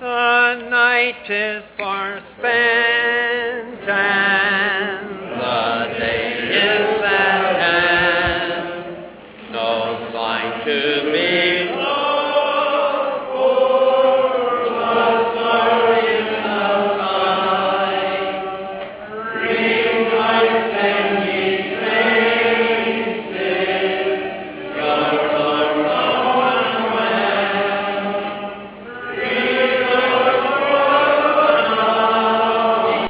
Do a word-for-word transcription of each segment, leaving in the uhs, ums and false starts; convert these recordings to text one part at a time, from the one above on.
The night is far spent and the day is at hand. No sign to be lost, for the stars in the sky rejoice and give praises. Your Lord low and well. Rejoice for the night.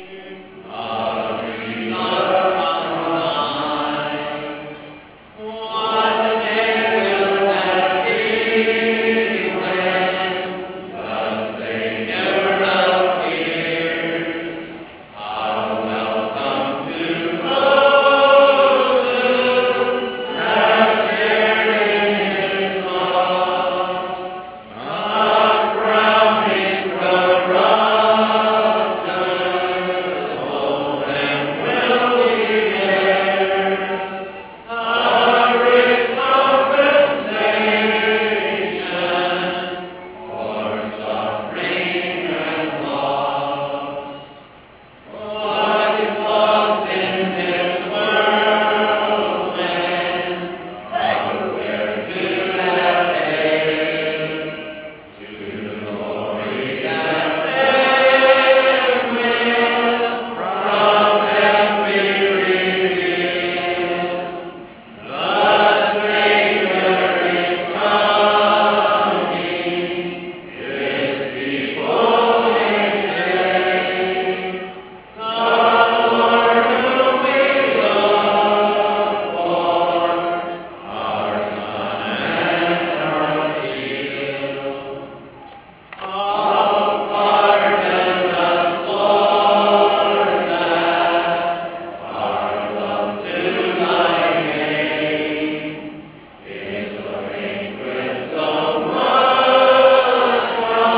A breeze upon night. What a day will that be when the Savior appears. How welcome to those who have shared in His love. A crowning corruption, oh, then will be theirs. A rich compensation for suffering and loss. What is lost in this world then? How where to that day? To glory that then will from heaven be revealed. The Savior is coming, His people may say. The Lord whom we look for, our sun and our shield. Oh, pardon us, Lord, that our love to Thy name is linked with so much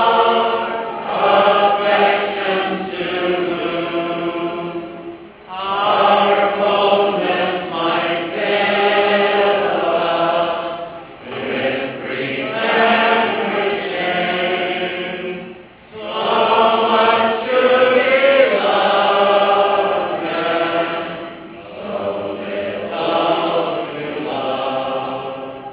more affections to lose. Our coldness might fail us with grief and with shame. So much to be loved and so little to love.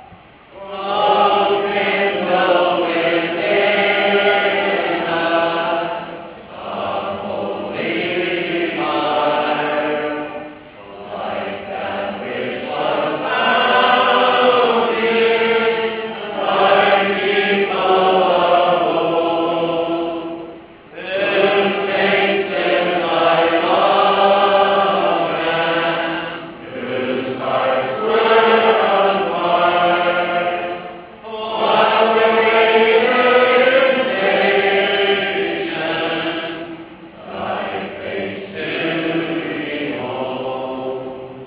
Oh, kindle within us a holy fire, like that which was found in Thy people of old, whose saints in Thy love and whose hearts were on fire. What greater invitation Thy face to behold.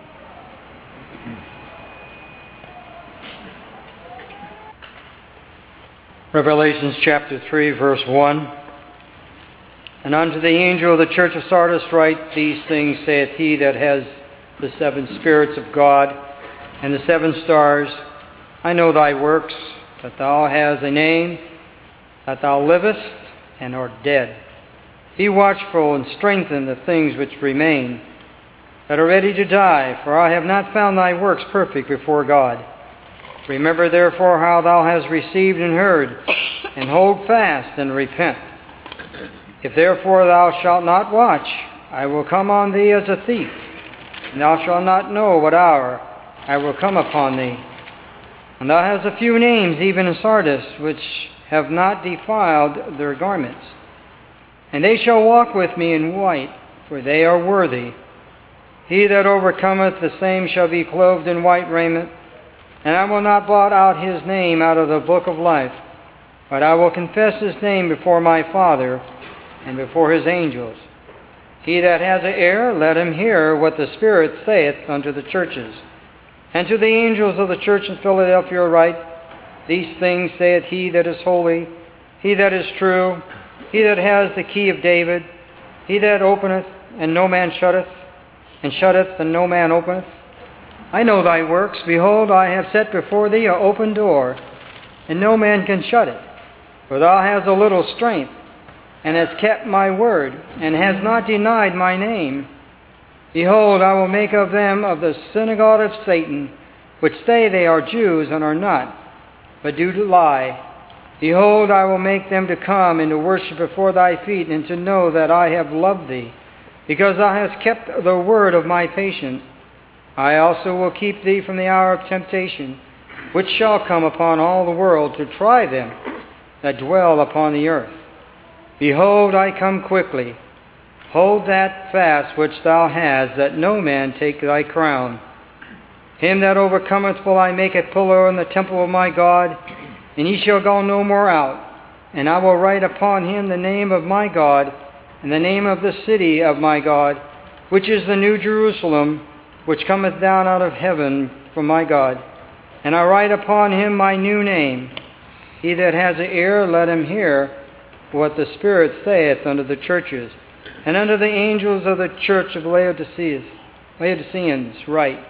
Revelations chapter three, verse one. And unto the angel of the church of Sardis write, These things saith he that has the seven spirits of God and the seven stars. I know thy works, that thou hast a name, that thou livest and art dead. Be watchful and strengthen the things which remain, that are ready to die, for I have not found thy works perfect before God. Remember therefore how thou hast received and heard, and hold fast and repent. If therefore thou shalt not watch, I will come on thee as a thief, and thou shalt not know what hour I will come upon thee. And thou hast a few names, even in Sardis, which have not defiled their garments. And they shall walk with me in white, for they are worthy. He that overcometh, the same shall be clothed in white raiment. And I will not blot out his name out of the book of life, but I will confess his name before my Father and before his angels. He that has an ear, let him hear what the Spirit saith unto the churches. And to the angels of the church in Philadelphia write, These things saith he that is holy, he that is true, he that has the key of David, he that openeth, and no man shutteth, and shutteth, and no man openeth. I know thy works. Behold, I have set before thee an open door, and no man can shut it. For thou hast a little strength, and hast kept my word, and hast not denied my name. Behold, I will make of them of the synagogue of Satan, which say they are Jews and are not, but do lie. Behold, I will make them to come and to worship before thy feet, and to know that I have loved thee, because thou hast kept the word of my patience. I also will keep thee from the hour of temptation, which shall come upon all the world to try them that dwell upon the earth. Behold, I come quickly. Hold that fast which thou hast, that no man take thy crown. Him that overcometh will I make a pillar in the temple of my God, and he shall go no more out. And I will write upon him the name of my God, and the name of the city of my God, which is the new Jerusalem, which cometh down out of heaven from my God. And I write upon him my new name. He that has an ear, let him hear what the Spirit saith unto the churches. And unto the angels of the church of Laodiceans, Laodiceans write,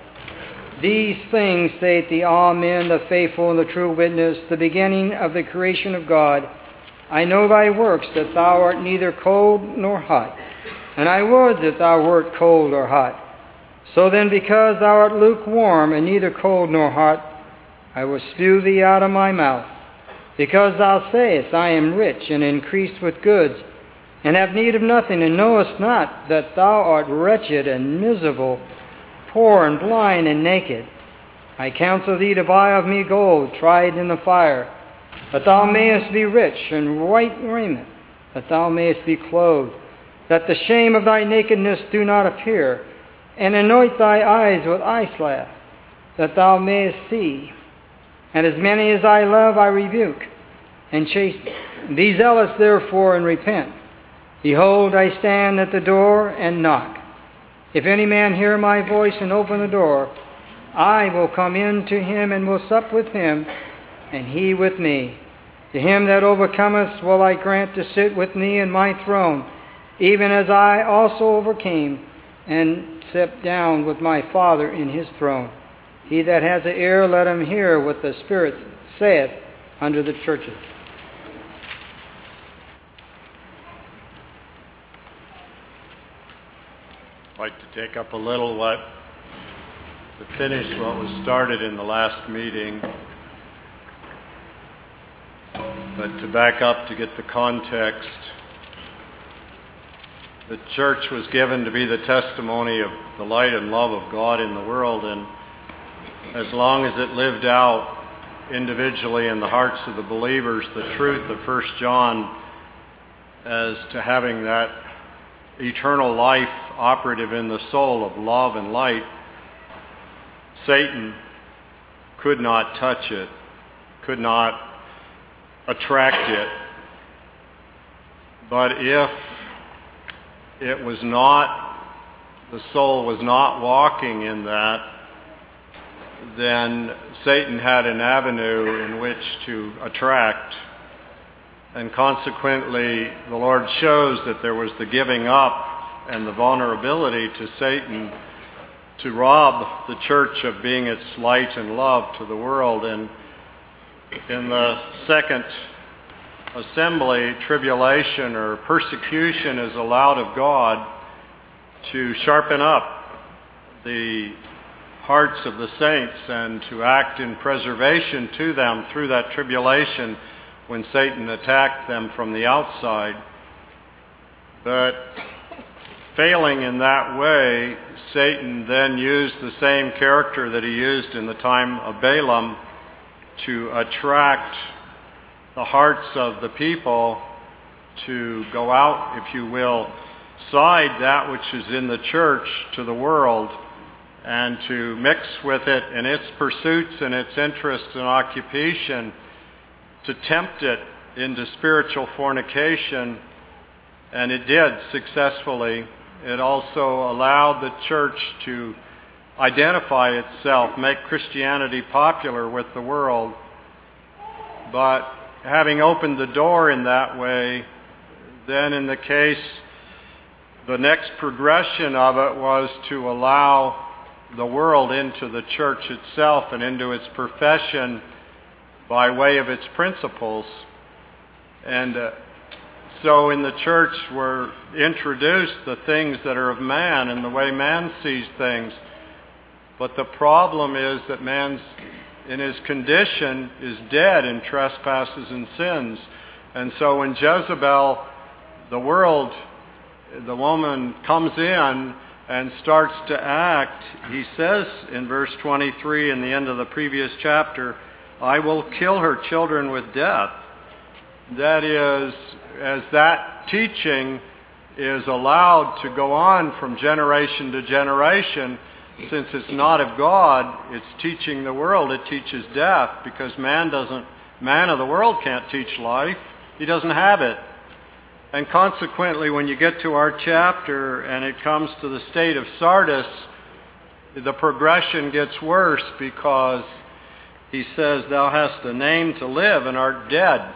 These things saith the Amen, the faithful and the true witness, the beginning of the creation of God. I know thy works, that thou art neither cold nor hot. And I would that thou wert cold or hot. So then, because thou art lukewarm, and neither cold nor hot, I will spew thee out of my mouth. Because thou sayest, I am rich, and increased with goods, and have need of nothing, and knowest not that thou art wretched and miserable, poor and blind and naked. I counsel thee to buy of me gold, tried in the fire, that thou mayest be rich, and white raiment, that thou mayest be clothed, that the shame of thy nakedness do not appear, and anoint thy eyes with eye salve, that thou mayest see. And as many as I love I rebuke and chasten. Be zealous therefore and repent. Behold, I stand at the door and knock. If any man hear my voice and open the door, I will come in to him and will sup with him, and he with me. To him that overcometh will I grant to sit with me in my throne, even as I also overcame and sat down with my Father in his throne. He that has an ear, let him hear what the Spirit saith unto the churches. I'd like to take up a little what, to finish what was started in the last meeting, but to back up to get the context. The church was given to be the testimony of the light and love of God in the world, and as long as it lived out individually in the hearts of the believers the truth of First John as to having that eternal life operative in the soul of love and light, Satan could not touch it, could not attract it. But if it was not, the soul was not walking in that, then Satan had an avenue in which to attract. And consequently, the Lord shows that there was the giving up and the vulnerability to Satan to rob the church of being its light and love to the world. And in the second assembly, tribulation or persecution is allowed of God to sharpen up the hearts of the saints and to act in preservation to them through that tribulation when Satan attacked them from the outside. But failing in that way, Satan then used the same character that he used in the time of Balaam to attract the hearts of the people to go out, if you will, side that which is in the church to the world, and to mix with it in its pursuits and its interests and occupation, to tempt it into spiritual fornication. And it did successfully. It also allowed the church to identify itself, make Christianity popular with the world. But having opened the door in that way, then in the case, the next progression of it was to allow the world into the church itself and into its profession by way of its principles. And uh, so in the church were introduced the things that are of man and the way man sees things. But the problem is that man's, in his condition, is dead in trespasses and sins. And so when Jezebel, the world, the woman comes in and starts to act, he says in verse twenty-three in the end of the previous chapter, I will kill her children with death. That is, as that teaching is allowed to go on from generation to generation, since it's not of God, it's teaching the world, it teaches death, because man doesn't, man of the world can't teach life. He doesn't have it. And consequently, when you get to our chapter and it comes to the state of Sardis, the progression gets worse, because he says, thou hast a name to live and art dead.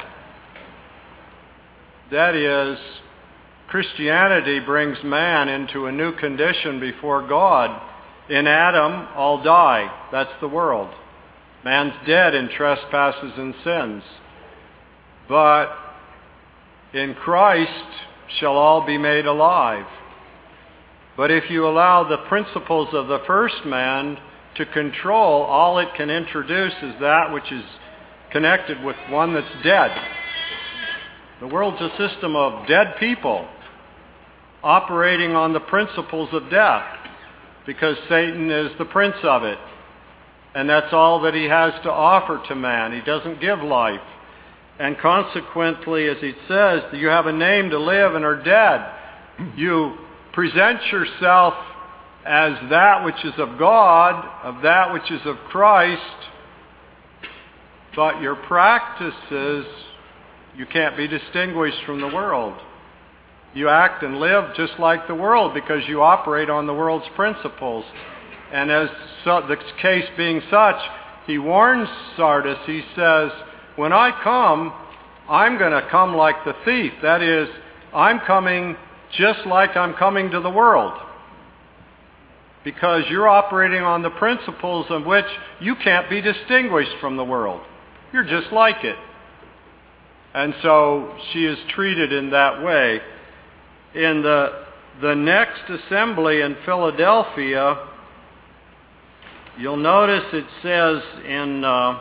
That is, Christianity brings man into a new condition before God. In Adam, all die. That's the world. Man's dead in trespasses and sins. But in Christ shall all be made alive. But if you allow the principles of the first man to control, all it can introduce is that which is connected with one that's dead. The world's a system of dead people operating on the principles of death, because Satan is the prince of it. And that's all that he has to offer to man. He doesn't give life. And consequently, as he says, you have a name to live and are dead. You present yourself as that which is of God, of that which is of Christ, but your practices, you can't be distinguished from the world. You act and live just like the world because you operate on the world's principles. And as so, the case being such, he warns Sardis, he says, when I come, I'm going to come like the thief. That is, I'm coming just like I'm coming to the world. Because you're operating on the principles of which you can't be distinguished from the world. You're just like it. And so she is treated in that way. In the, the next assembly in Philadelphia, you'll notice it says in uh,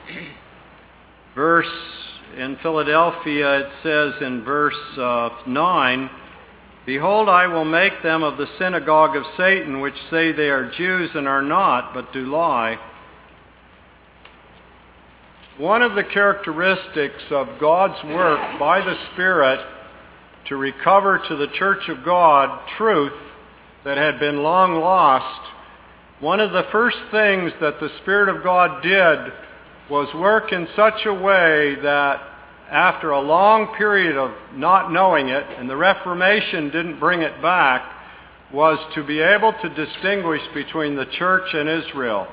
verse, in Philadelphia, it says in verse uh, nine, behold, I will make them of the synagogue of Satan, which say they are Jews and are not, but do lie. One of the characteristics of God's work by the Spirit to recover to the Church of God truth that had been long lost, one of the first things that the Spirit of God did was work in such a way that after a long period of not knowing it, and the Reformation didn't bring it back, was to be able to distinguish between the church and Israel.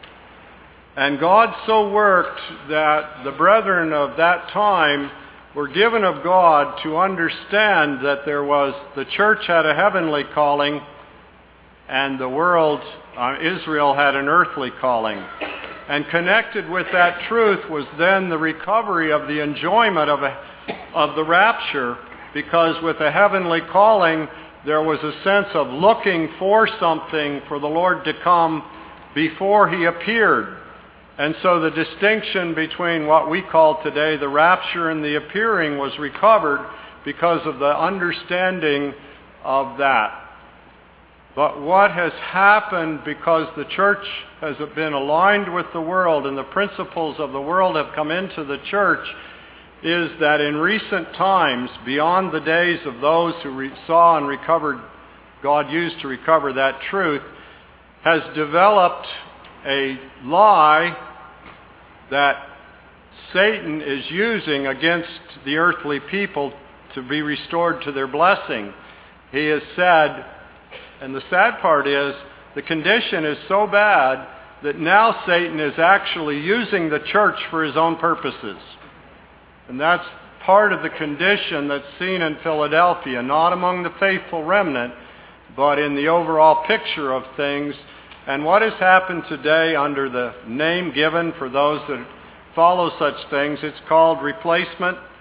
And God so worked that the brethren of that time were given of God to understand that there was, the church had a heavenly calling, and the world, uh, Israel, had an earthly calling. And connected with that truth was then the recovery of the enjoyment of, a, of the rapture, because with a heavenly calling, there was a sense of looking for something for the Lord to come before He appeared. And so the distinction between what we call today the rapture and the appearing was recovered because of the understanding of that. But what has happened because the church has been aligned with the world and the principles of the world have come into the church is that in recent times, beyond the days of those who re- saw and recovered, God used to recover that truth, has developed a lie that Satan is using against the earthly people to be restored to their blessing. He has said, and the sad part is, the condition is so bad that now Satan is actually using the church for his own purposes. And that's part of the condition that's seen in Philadelphia, not among the faithful remnant, but in the overall picture of things. And what has happened today under the name given for those that follow such things, it's called replacement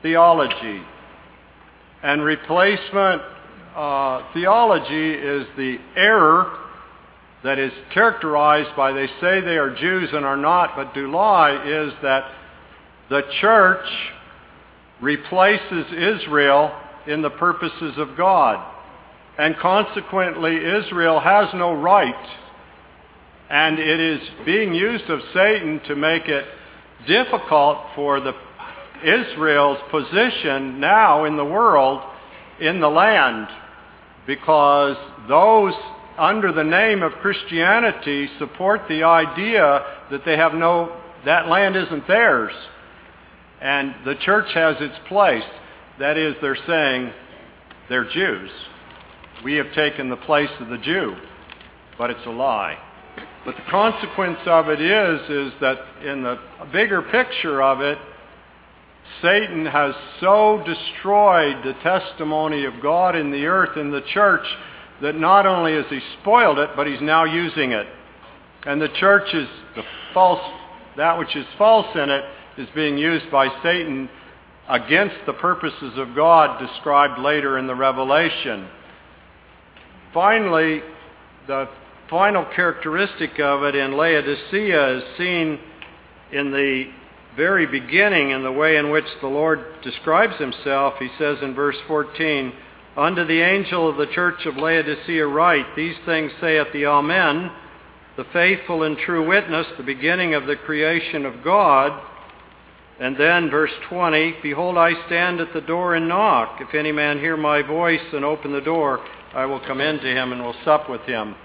theology. And replacement uh, theology is the error that is characterized by they say they are Jews and are not but do lie, is that the church replaces Israel in the purposes of God. And consequently, Israel has no right, and it is being used of Satan to make it difficult for the Israel's position now in the world, in the land, because those under the name of Christianity support the idea that they have no, that land isn't theirs. And the church has its place. That is, they're saying they're Jews. We have taken the place of the Jew. But it's a lie. But the consequence of it is, is that in the bigger picture of it, Satan has so destroyed the testimony of God in the earth, in the church, that not only has he spoiled it, but he's now using it. And the church is the false, that which is false in it is being used by Satan against the purposes of God described later in the Revelation. Finally, the final characteristic of it in Laodicea is seen in the very beginning in the way in which the Lord describes himself. He says in verse fourteen, "Unto the angel of the church of Laodicea write, These things saith the Amen, the faithful and true witness, the beginning of the creation of God." And then verse twenty, "Behold, I stand at the door and knock. If any man hear my voice and open the door, I will come in to him and will sup with him."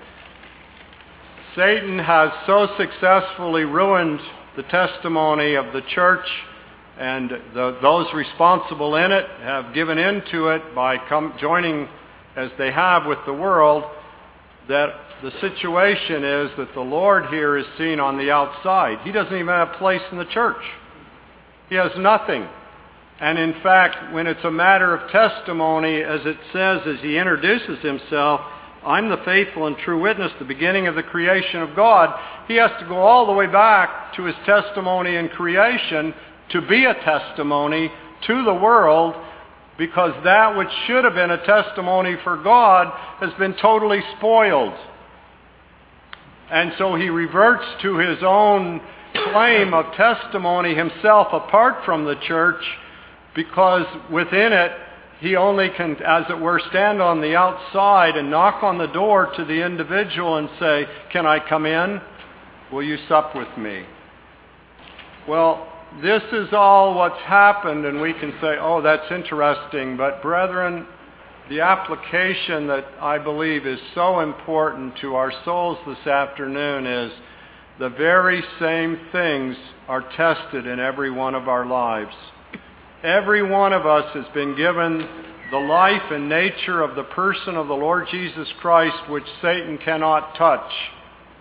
Satan has so successfully ruined the testimony of the church, and the, those responsible in it have given in to it by come, joining as they have with the world, that the situation is that the Lord here is seen on the outside. He doesn't even have a place in the church. He has nothing. And in fact, when it's a matter of testimony, as it says as he introduces himself, "I'm the faithful and true witness, the beginning of the creation of God," he has to go all the way back to his testimony in creation to be a testimony to the world, because that which should have been a testimony for God has been totally spoiled. And so he reverts to his own claim of testimony himself apart from the church, because within it he only can, as it were, stand on the outside and knock on the door to the individual and say, "Can I come in? Will you sup with me?" Well, this is all what's happened, and we can say, "Oh, that's interesting." But brethren, the application that I believe is so important to our souls this afternoon is the very same things are tested in every one of our lives. Every one of us has been given the life and nature of the person of the Lord Jesus Christ, which Satan cannot touch.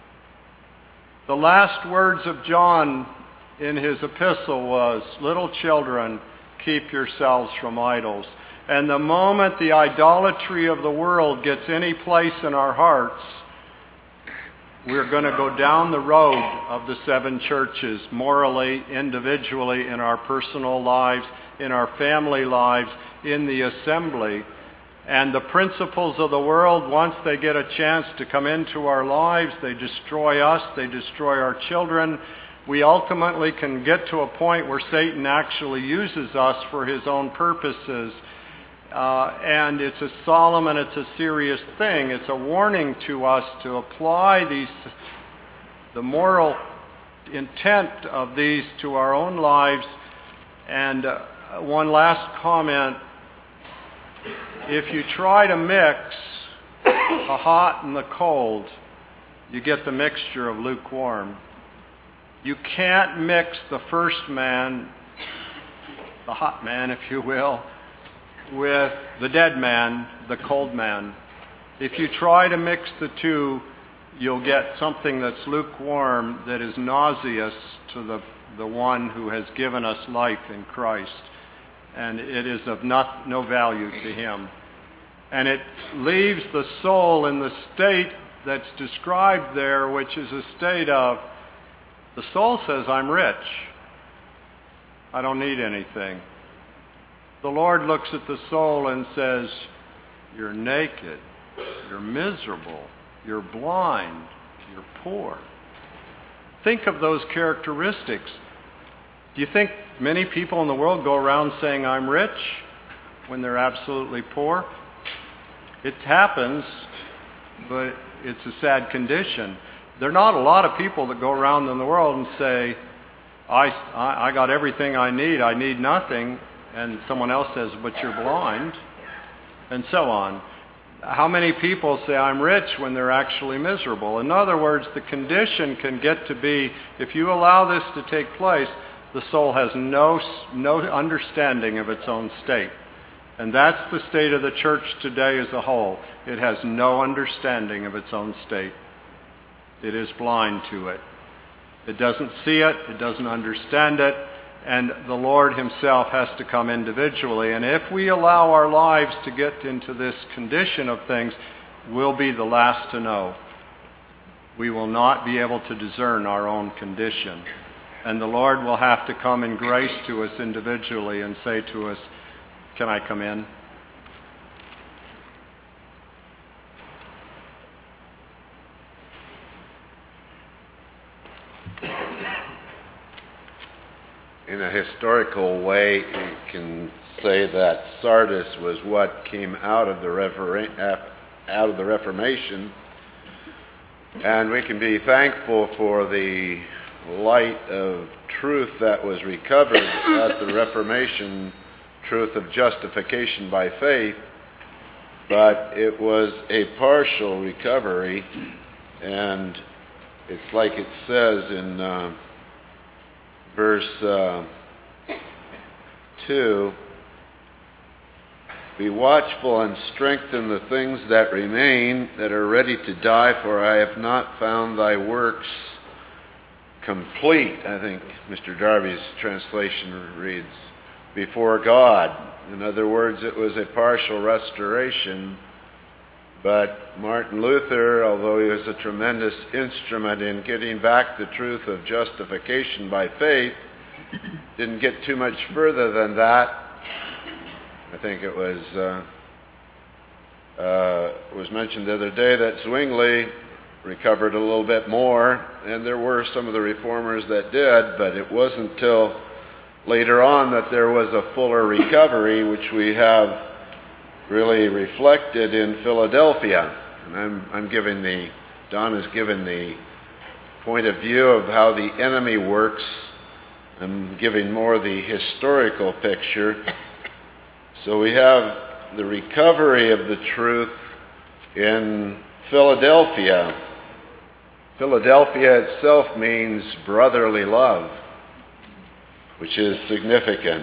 The last words of John in his epistle was, "Little children, keep yourselves from idols." And the moment the idolatry of the world gets any place in our hearts, we're going to go down the road of the seven churches, morally, individually, in our personal lives, in our family lives, in the assembly. And the principles of the world, once they get a chance to come into our lives, they destroy us, they destroy our children. We ultimately can get to a point where Satan actually uses us for his own purposes. Uh, and it's a solemn and it's a serious thing. It's a warning to us to apply these, the moral intent of these to our own lives. And uh, one last comment. If you try to mix the hot and the cold, you get the mixture of lukewarm. You can't mix the first man, the hot man, if you will, with the dead man, the cold man. If you try to mix the two, you'll get something that's lukewarm, that is nauseous to the, the one who has given us life in Christ. And it is of not, no value to him. And it leaves the soul in the state that's described there, which is a state of, the soul says, "I'm rich. I don't need anything. The Lord looks at the soul and says, you're naked, you're miserable, you're blind, you're poor. Think of those characteristics. Do you think many people in the world go around saying, I'm rich, when they're absolutely poor? It happens, but it's a sad condition. There are not a lot of people that go around in the world and say, I, I, I got everything I need, I need nothing, and someone else says, but you're blind, and so on. How many people say, I'm rich, when they're actually miserable? In other words, the condition can get to be, if you allow this to take place, the soul has no, no understanding of its own state. And that's the state of the church today as a whole. It has no understanding of its own state. It is blind to it. It doesn't see it, it doesn't understand it, and the Lord himself has to come individually. And if we allow our lives to get into this condition of things, we'll be the last to know. We will not be able to discern our own condition. And the Lord will have to come in grace to us individually and say to us, can I come in? In a historical way, you can say that Sardis was what came out of the Refor- out of the Reformation, and we can be thankful for the light of truth that was recovered at the Reformation, truth of justification by faith, but it was a partial recovery, and it's like it says in uh, verse uh, two, be watchful and strengthen the things that remain that are ready to die, for I have not found thy works complete. I think Mister Darby's translation reads, before God. In other words, it was a partial restoration, but Martin Luther, although he was a tremendous instrument in getting back the truth of justification by faith, didn't get too much further than that. I think it was uh, uh, was mentioned the other day that Zwingli recovered a little bit more, and there were some of the reformers that did, but it wasn't till later on that there was a fuller recovery, which we have really reflected in Philadelphia. And I'm, I'm giving the, Don is giving the point of view of how the enemy works. I'm giving more the historical picture. So we have the recovery of the truth in Philadelphia. Philadelphia itself means brotherly love, which is significant.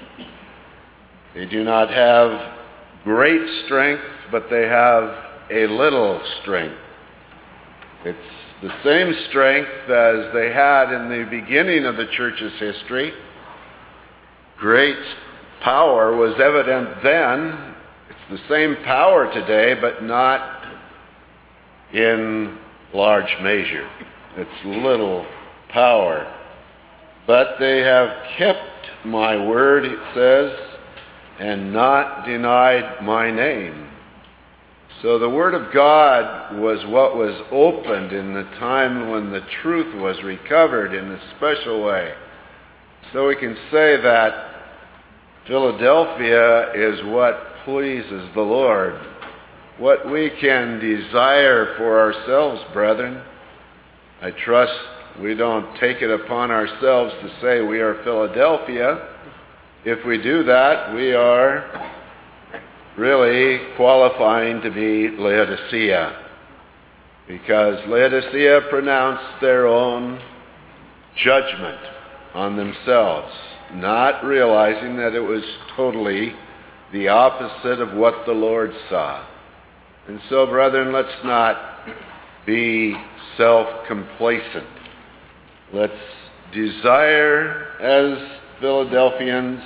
They do not have great strength, but they have a little strength. It's the same strength as they had in the beginning of the church's history. Great power was evident then. It's the same power today, but not in large measure. It's little power. But they have kept my word, it says, and not denied my name. So the word of God was what was opened in the time when the truth was recovered in a special way. So we can say that Philadelphia is what pleases the Lord, what we can desire for ourselves, brethren. I trust we don't take it upon ourselves to say we are Philadelphia. If we do that, we are really qualifying to be Laodicea, because Laodicea pronounced their own judgment on themselves, not realizing that it was totally the opposite of what the Lord saw. And so, brethren, let's not be self-complacent. Let's desire, as Philadelphians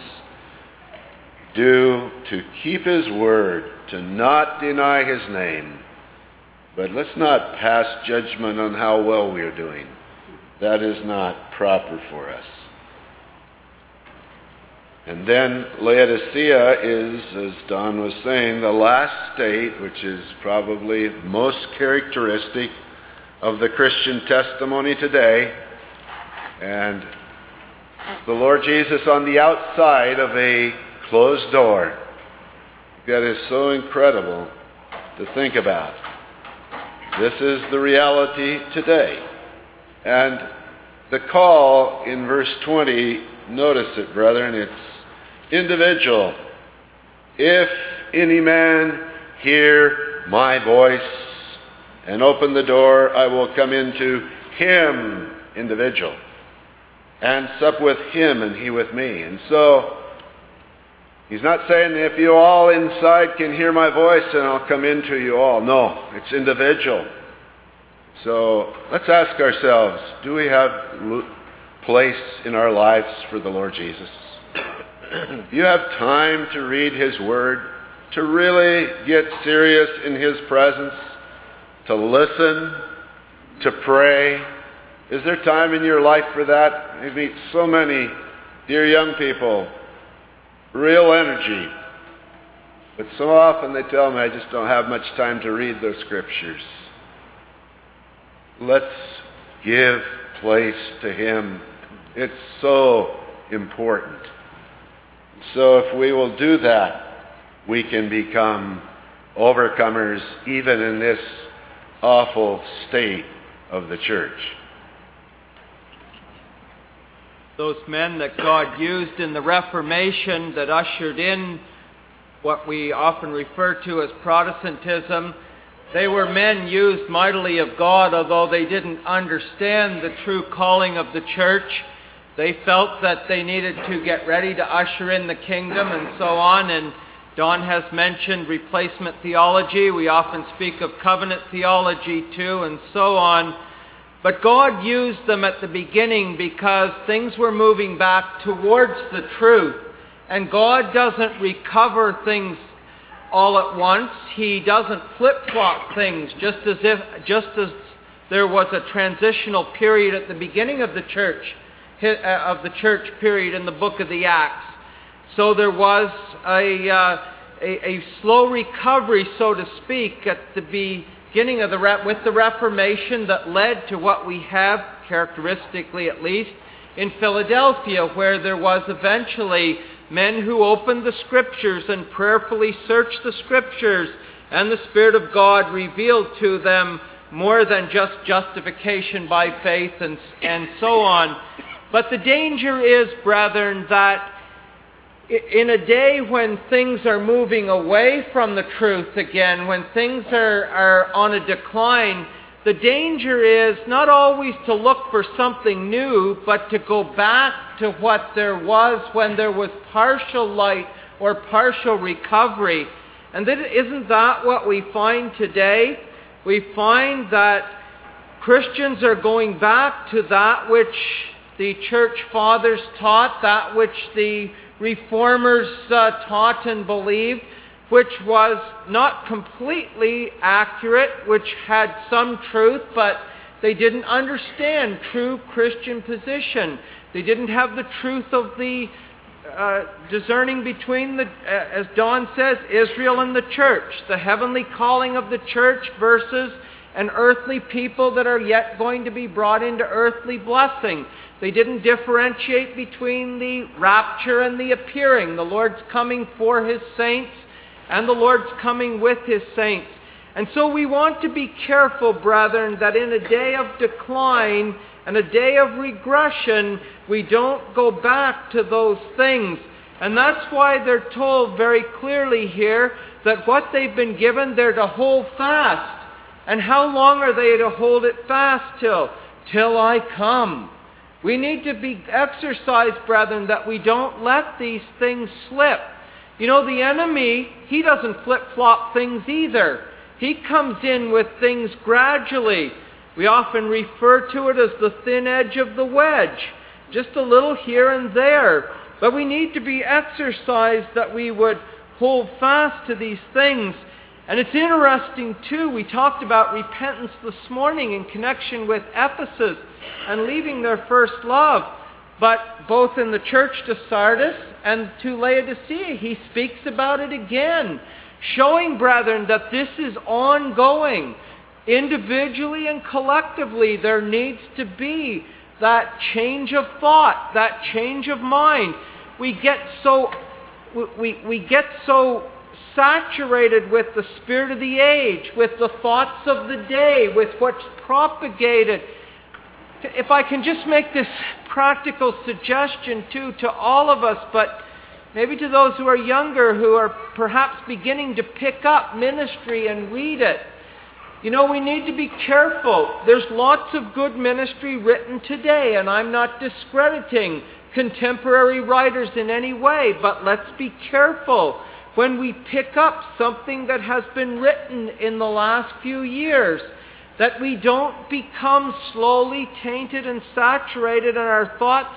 do, to keep his word, to not deny his name. But let's not pass judgment on how well we are doing. That is not proper for us. And then Laodicea is, as Don was saying, the last state, which is probably most characteristic of the Christian testimony today. And it's the Lord Jesus on the outside of a closed door. That is so incredible to think about. This is the reality today. And the call in verse twenty, notice it, brethren, it's individual. If any man hear my voice and open the door, I will come into him, individual, and sup with him and he with me. And so, he's not saying if you all inside can hear my voice and I'll come into you all. No, it's individual. So let's ask ourselves, do we have place in our lives for the Lord Jesus? Do you have time to read His Word, to really get serious in His presence, to listen, to pray? Is there time in your life for that? I meet so many dear young people, real energy, but so often they tell me, I just don't have much time to read those scriptures. Let's give place to Him. It's so important. So if we will do that, we can become overcomers even in this awful state of the church. Those men that God used in the Reformation that ushered in what we often refer to as Protestantism, they were men used mightily of God, although they didn't understand the true calling of the church. They felt that they needed to get ready to usher in the kingdom and so on. And Don has mentioned replacement theology. We often speak of covenant theology too, and so on. But God used them at the beginning because things were moving back towards the truth. And God doesn't recover things all at once. He doesn't flip-flop things, just as if, just as there was a transitional period at the beginning of the church, of the church period in the book of the Acts. So there was a, uh, a, a slow recovery, so to speak, at the beginning of the with the Reformation that led to what we have, characteristically at least, in Philadelphia, where there was eventually men who opened the Scriptures and prayerfully searched the Scriptures, and the Spirit of God revealed to them more than just justification by faith and, and so on. But the danger is, brethren, that in a day when things are moving away from the truth again, when things are, are on a decline, the danger is not always to look for something new, but to go back to what there was when there was partial light or partial recovery. And that, isn't that what we find today? We find that Christians are going back to that which the church fathers taught, that which the reformers uh, taught and believed, which was not completely accurate, which had some truth, but they didn't understand true Christian position. They didn't have the truth of the uh, discerning between, the, uh, as Don says, Israel and the church, the heavenly calling of the church versus an earthly people that are yet going to be brought into earthly blessing. They didn't differentiate between the rapture and the appearing, the Lord's coming for His saints and the Lord's coming with His saints. And so we want to be careful, brethren, that in a day of decline and a day of regression, we don't go back to those things. And that's why they're told very clearly here that what they've been given, they're to hold fast. And how long are they to hold it fast till? Till I come. We need to be exercised, brethren, that we don't let these things slip. You know, the enemy, he doesn't flip-flop things either. He comes in with things gradually. We often refer to it as the thin edge of the wedge. Just a little here and there. But we need to be exercised that we would hold fast to these things. And it's interesting, too, we talked about repentance this morning in connection with Ephesus and leaving their first love. But both in the church to Sardis and to Laodicea, he speaks about it again, showing, brethren, that this is ongoing. Individually and collectively, there needs to be that change of thought, that change of mind. We get so we, we get so saturated with the spirit of the age, with the thoughts of the day, with what's propagated. If I can just make this practical suggestion too to all of us, but maybe to those who are younger, who are perhaps beginning to pick up ministry and read it. You know, we need to be careful. There's lots of good ministry written today, and I'm not discrediting contemporary writers in any way, but let's be careful when we pick up something that has been written in the last few years, that we don't become slowly tainted and saturated in our thoughts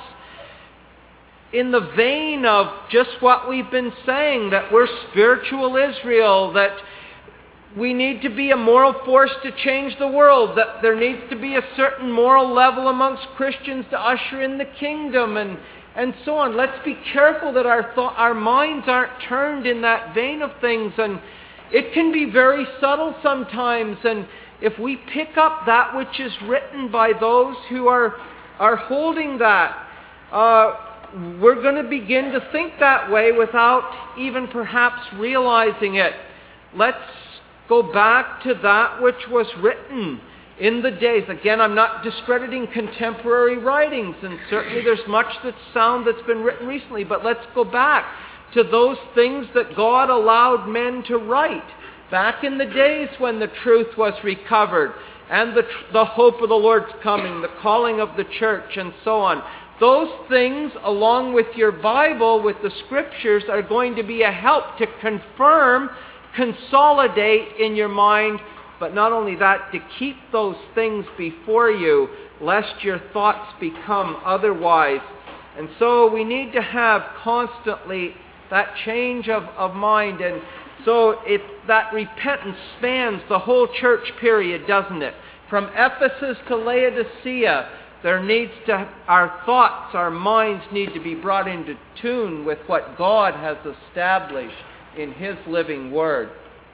in the vein of just what we've been saying, that we're spiritual Israel, that we need to be a moral force to change the world, that there needs to be a certain moral level amongst Christians to usher in the kingdom, and, and so on. Let's be careful that our th- our minds aren't turned in that vein of things, and it can be very subtle sometimes, and if we pick up that which is written by those who are, are holding that, uh, we're going to begin to think that way without even perhaps realizing it. Let's go back to that which was written in the days. Again, I'm not discrediting contemporary writings, and certainly there's much that's sound that's been written recently, but let's go back to those things that God allowed men to write back in the days when the truth was recovered, and the, tr- the hope of the Lord's coming, the calling of the church, and so on. Those things, along with your Bible, with the Scriptures, are going to be a help to confirm, consolidate in your mind, but not only that, to keep those things before you, lest your thoughts become otherwise. And so we need to have constantly that change of, of mind. And so it, that repentance spans the whole church period, doesn't it? From Ephesus to Laodicea, there needs to, our thoughts, our minds need to be brought into tune with what God has established in His living Word.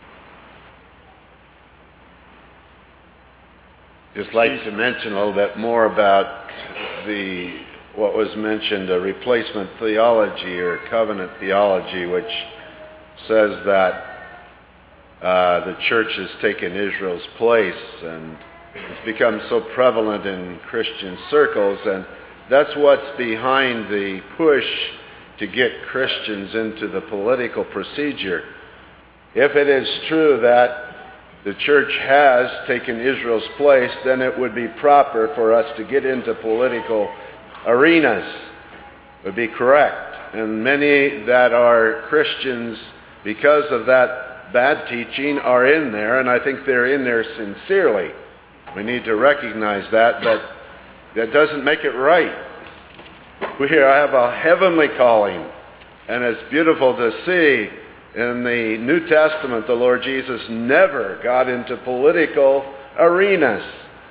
Just like to mention a little bit more about the what was mentioned, a replacement theology or covenant theology, which says that uh, the church has taken Israel's place, and it's become so prevalent in Christian circles, and that's what's behind the push to get Christians into the political procedure. If it is true that the church has taken Israel's place, then it would be proper for us to get into political arenas. It would be correct. And many that are Christians, because of that bad teaching, are in there, and I think they're in there sincerely. We need to recognize that, but that doesn't make it right. We have a heavenly calling, and it's beautiful to see in the New Testament the Lord Jesus never got into political arenas.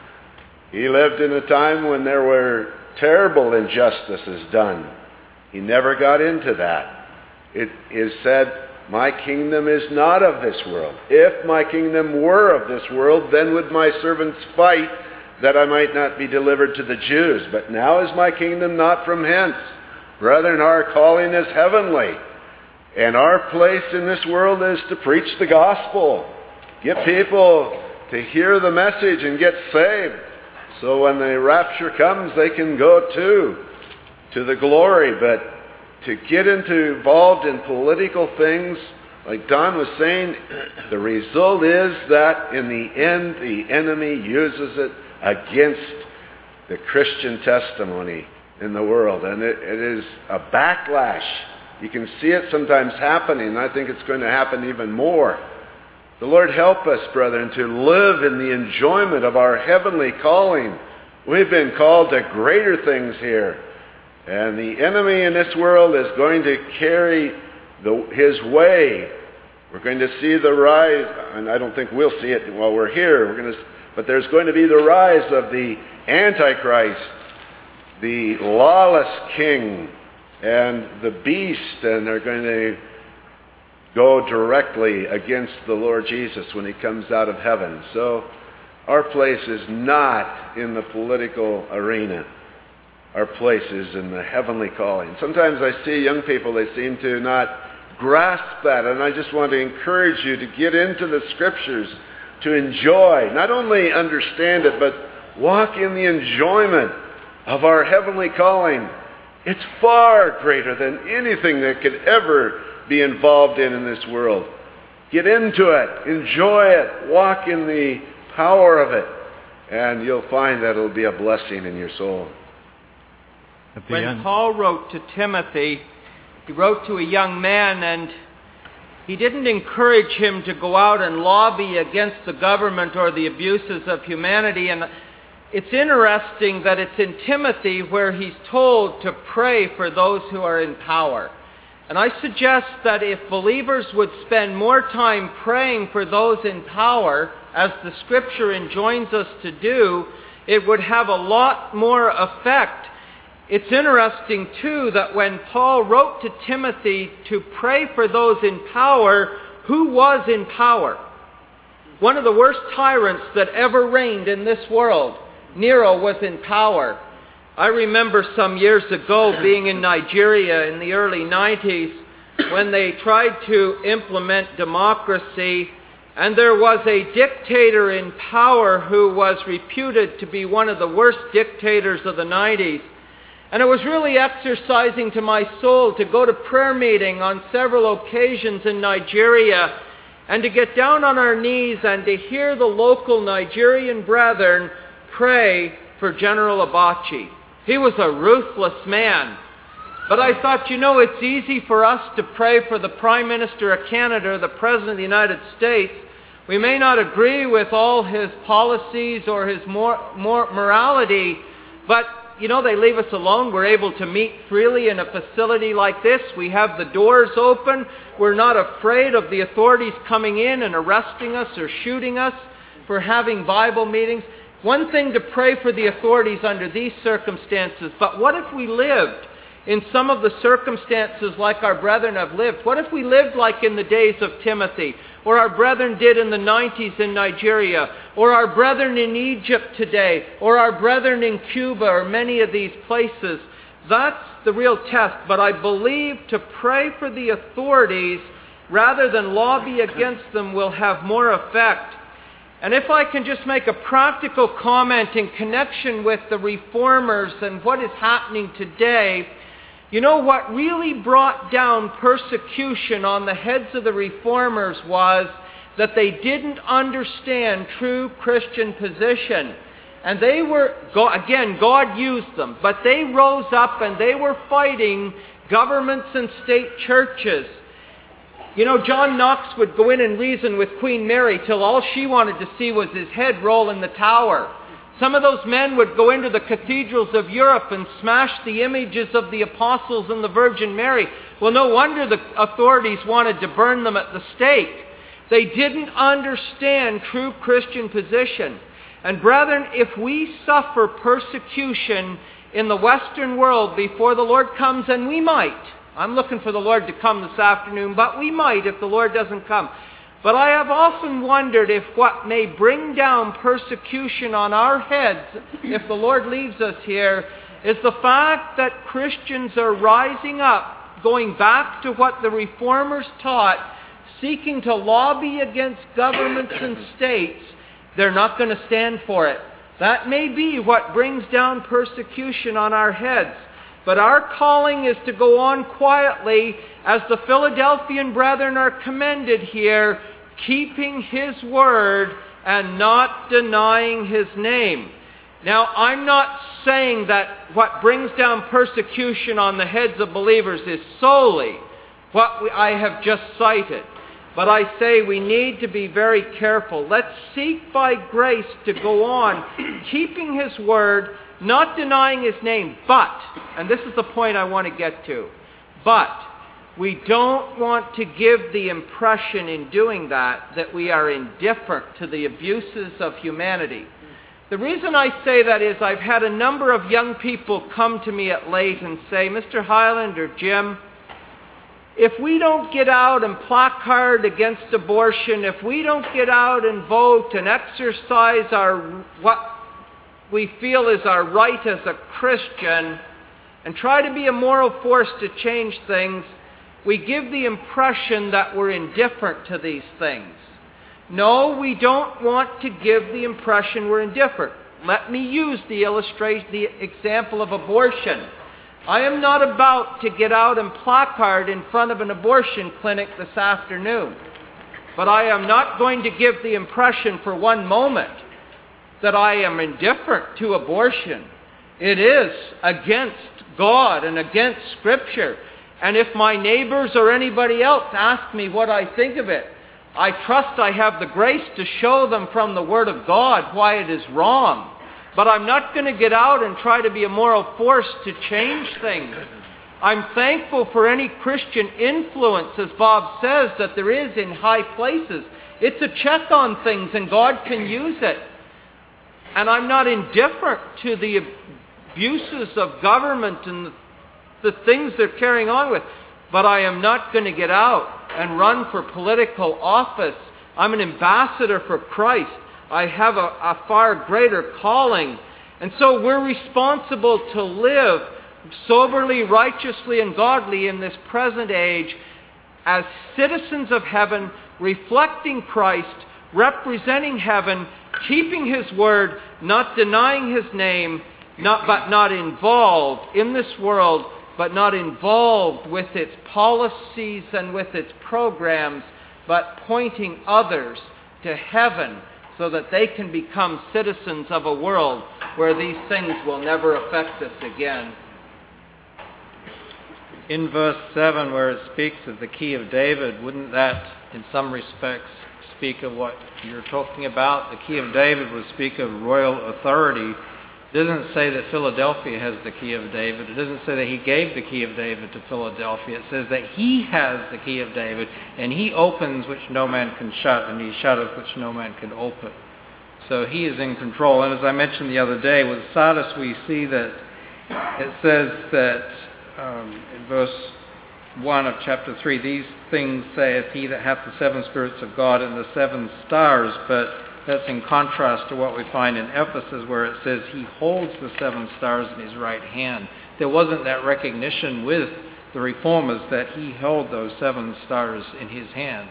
He lived in a time when there were terrible injustices done. He never got into that. It is said, "My kingdom is not of this world. If my kingdom were of this world, then would my servants fight that I might not be delivered to the Jews. But now is my kingdom not from hence." Brethren, our calling is heavenly. And our place in this world is to preach the gospel. Get people to hear the message and get saved. So when the rapture comes, they can go too, to the glory. But to get into involved in political things, like Don was saying, the result is that in the end, the enemy uses it against the Christian testimony in the world. And it, it is a backlash. You can see it sometimes happening, and I think it's going to happen even more. The Lord help us, brethren, to live in the enjoyment of our heavenly calling. We've been called to greater things here. And the enemy in this world is going to carry the, his way. We're going to see the rise, and I don't think we'll see it while we're here, we're going to, but there's going to be the rise of the Antichrist. the lawless king and the beast, and they're going to go directly against the Lord Jesus when he comes out of heaven. So our place is not in the political arena. Our place is in the heavenly calling. Sometimes I see young people, they seem to not grasp that, and I just want to encourage you to get into the Scriptures, to enjoy, not only understand it, but walk in the enjoyment of our heavenly calling. It's far greater than anything that could ever be involved in in this world. Get into it, enjoy it, walk in the power of it, and you'll find that it'll be a blessing in your soul. When end. Paul wrote to Timothy, he wrote to a young man, and he didn't encourage him to go out and lobby against the government or the abuses of humanity. And it's interesting that it's in Timothy where he's told to pray for those who are in power. And I suggest that if believers would spend more time praying for those in power, as the Scripture enjoins us to do, it would have a lot more effect. It's interesting, too, that when Paul wrote to Timothy to pray for those in power, who was in power? One of the worst tyrants that ever reigned in this world, Nero, was in power. I remember some years ago being in Nigeria in the early nineties when they tried to implement democracy, and there was a dictator in power who was reputed to be one of the worst dictators of the nineties. And it was really exercising to my soul to go to prayer meeting on several occasions in Nigeria and to get down on our knees and to hear the local Nigerian brethren pray for General Abacha. He was a ruthless man. But I thought, you know, it's easy for us to pray for the Prime Minister of Canada, the President of the United States. We may not agree with all his policies or his mor- mor- morality, but, you know, they leave us alone. We're able to meet freely in a facility like this. We have the doors open. We're not afraid of the authorities coming in and arresting us or shooting us for having Bible meetings. One thing to pray for the authorities under these circumstances, but what if we lived in some of the circumstances like our brethren have lived? What if we lived like in the days of Timothy, or our brethren did in the nineties in Nigeria, or our brethren in Egypt today, or our brethren in Cuba, or many of these places? That's the real test. But I believe to pray for the authorities rather than lobby against them will have more effect. And if I can just make a practical comment in connection with the reformers and what is happening today, you know what really brought down persecution on the heads of the reformers was that they didn't understand true Christian position. And they were, again, God used them, but they rose up and they were fighting governments and state churches. You know, John Knox would go in and reason with Queen Mary till all she wanted to see was his head roll in the tower. Some of those men would go into the cathedrals of Europe and smash the images of the apostles and the Virgin Mary. Well, no wonder the authorities wanted to burn them at the stake. They didn't understand true Christian position. And brethren, if we suffer persecution in the Western world before the Lord comes, and we might, I'm looking for the Lord to come this afternoon, but we might if the Lord doesn't come. But I have often wondered if what may bring down persecution on our heads, if the Lord leaves us here, is the fact that Christians are rising up, going back to what the Reformers taught, seeking to lobby against governments and states. They're not going to stand for it. That may be what brings down persecution on our heads. But our calling is to go on quietly, as the Philadelphian brethren are commended here, keeping His word and not denying His name. Now, I'm not saying that what brings down persecution on the heads of believers is solely what we, I have just cited. But I say we need to be very careful. Let's seek by grace to go on, keeping His word, not denying His name, but, and this is the point I want to get to, but we don't want to give the impression in doing that that we are indifferent to the abuses of humanity. The reason I say that is I've had a number of young people come to me at late and say, Mister Hyland or Jim, if we don't get out and placard against abortion, if we don't get out and vote and exercise our what we feel is our right as a Christian and try to be a moral force to change things, we give the impression that we're indifferent to these things. No, we don't want to give the impression we're indifferent. Let me use the illustration, the example of abortion. I am not about to get out and placard in front of an abortion clinic this afternoon. But I am not going to give the impression for one moment that I am indifferent to abortion. It is against God and against Scripture. And if my neighbors or anybody else ask me what I think of it, I trust I have the grace to show them from the Word of God why it is wrong. But I'm not going to get out and try to be a moral force to change things. I'm thankful for any Christian influence, as Bob says, that there is in high places. It's a check on things and God can use it. And I'm not indifferent to the abuses of government and the things they're carrying on with. But I am not going to get out and run for political office. I'm an ambassador for Christ. I have a, a far greater calling. And so we're responsible to live soberly, righteously, and godly in this present age as citizens of heaven, reflecting Christ, representing heaven, keeping His word, not denying His name, not, but not involved in this world, but not involved with its policies and with its programs, but pointing others to heaven so that they can become citizens of a world where these things will never affect us again. In verse seven, where it speaks of the key of David, wouldn't that, in some respects, speak of what you're talking about? The key of David would speak of royal authority. It doesn't say that Philadelphia has the key of David. It doesn't say that he gave the key of David to Philadelphia. It says that he has the key of David, and he opens which no man can shut, and he shutteth which no man can open. So he is in control. And as I mentioned the other day, with Sardis we see that it says that um, in verse one of chapter three, these things saith he that hath the seven spirits of God and the seven stars, but that's in contrast to what we find in Ephesus, where it says he holds the seven stars in his right hand. There wasn't that recognition with the reformers that he held those seven stars in his hand.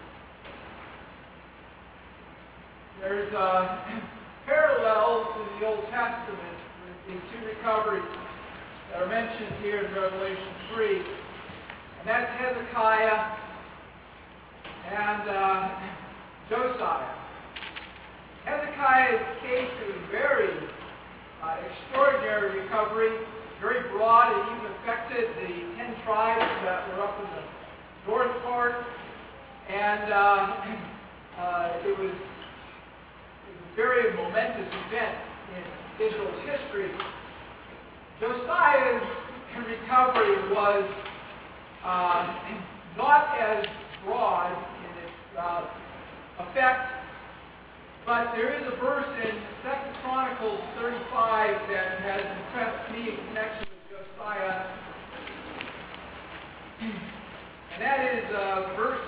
There's a parallel to the Old Testament with these two recoveries that are mentioned here in Revelation three. And that's Hezekiah and uh, Josiah. Hezekiah's case was very uh, extraordinary recovery, very broad. It even affected the ten tribes that were up in the north part. And uh, uh, it, was, it was a very momentous event in Israel's history. Josiah's recovery was uh, not as broad in its uh, effect. But there is a verse in Second Chronicles thirty-five that has impressed me in connection with Josiah. And that is uh, verse,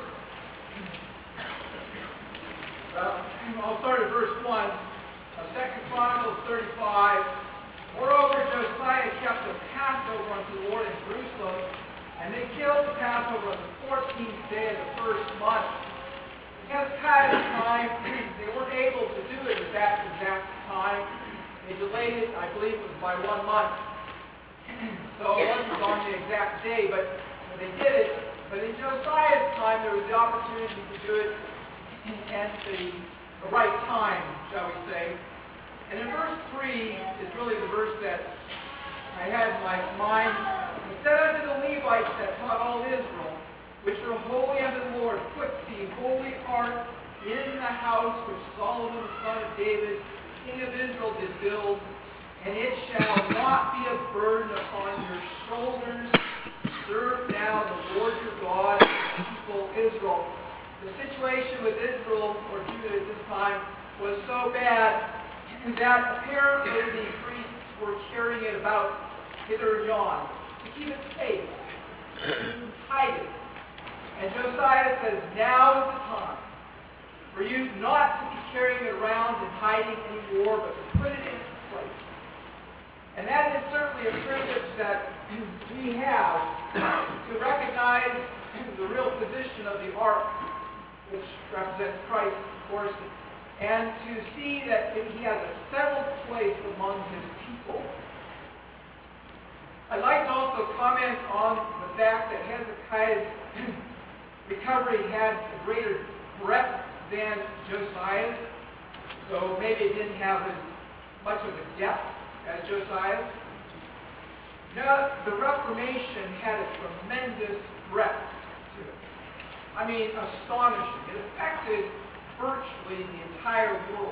uh, I'll start at verse one of Second Chronicles thirty-five. Moreover, Josiah kept a Passover unto the Lord in Jerusalem, and they killed the Passover on the fourteenth day of the first month. Hezekiah's time, they weren't able to do it at that exact time. They delayed it, I believe it was by one month. So it wasn't on the exact day, but they did it. But in Josiah's time, there was the opportunity to do it at the, the right time, shall we say. And in verse three is really the verse that I had in my mind. It said unto the Levites that taught all Israel, which were holy unto the Lord, put the holy ark in the house which Solomon the son of David, king of Israel, did build, and it shall not be a burden upon your shoulders. Serve now the Lord your God and the people Israel. The situation with Israel, or Judah at this time, was so bad that apparently the priests were carrying it about hither and yon to keep it safe, to hide it. And Josiah says, now is the time for you not to be carrying it around and hiding anymore, but to put it in its place. And that is certainly a privilege that we have to recognize the real position of the ark, which represents Christ, of course, and to see that he has a settled place among his people. I'd like to also comment on the fact that Hezekiah's recovery had a greater breadth than Josiah's, so maybe it didn't have as much of a depth as Josiah's. Now, the Reformation had a tremendous breadth to it. I mean, astonishing. It affected virtually the entire world.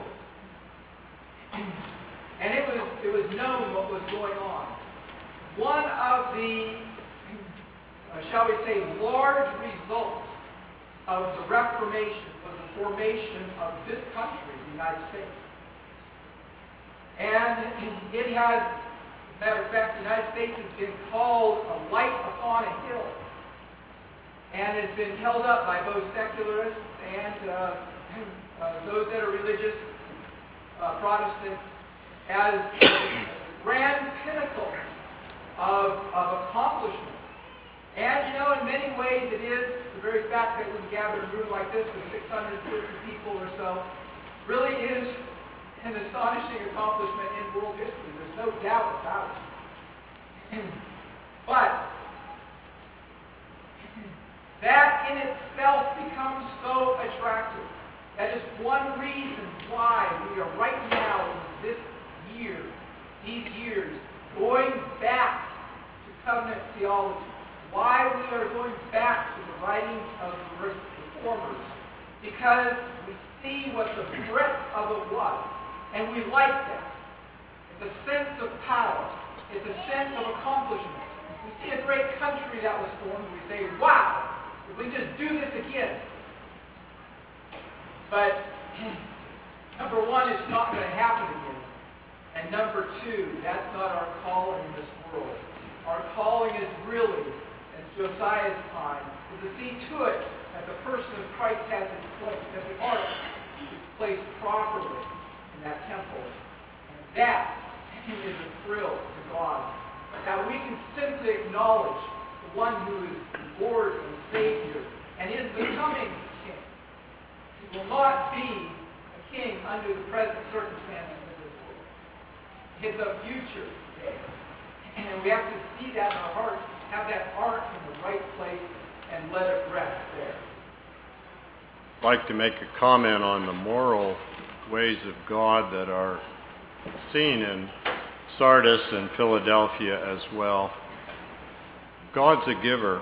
And it was, it was known what was going on. One of the, uh, shall we say, large results of the Reformation was the formation of this country, the United States. And it has, as a matter of fact, the United States has been called a light upon a hill. And has been held up by both secularists and uh, uh, those that are religious, uh, Protestant, as the grand pinnacle of, of accomplishment. And, you know, in many ways it is the very fact that we gather in a room like this with six hundred fifty people or so really is an astonishing accomplishment in world history. There's no doubt about it. But that in itself becomes so attractive. That is one reason why we are right now in this year, these years, going back to covenant theology. Why we are going back to the writings of the reformers. Because we see what the breadth of it was. And we like that. It's a sense of power. It's a sense of accomplishment. We see a great country that was formed. We say, wow, if we just do this again. But number one, it's not going to happen again. And number two, that's not our calling in this world. Our calling is really, as Josiah's time, is to see to it that the person of Christ has its place, that the ark is placed properly in that temple. And that is a thrill to God. That we can simply acknowledge the one who is Lord and Savior and is the coming King. He will not be a king under the present circumstances of this world. It's a future day. And we have to see that in our hearts, have that ark in the right place, and let it rest there. I'd like to make a comment on the moral ways of God that are seen in Sardis and Philadelphia as well. God's a giver.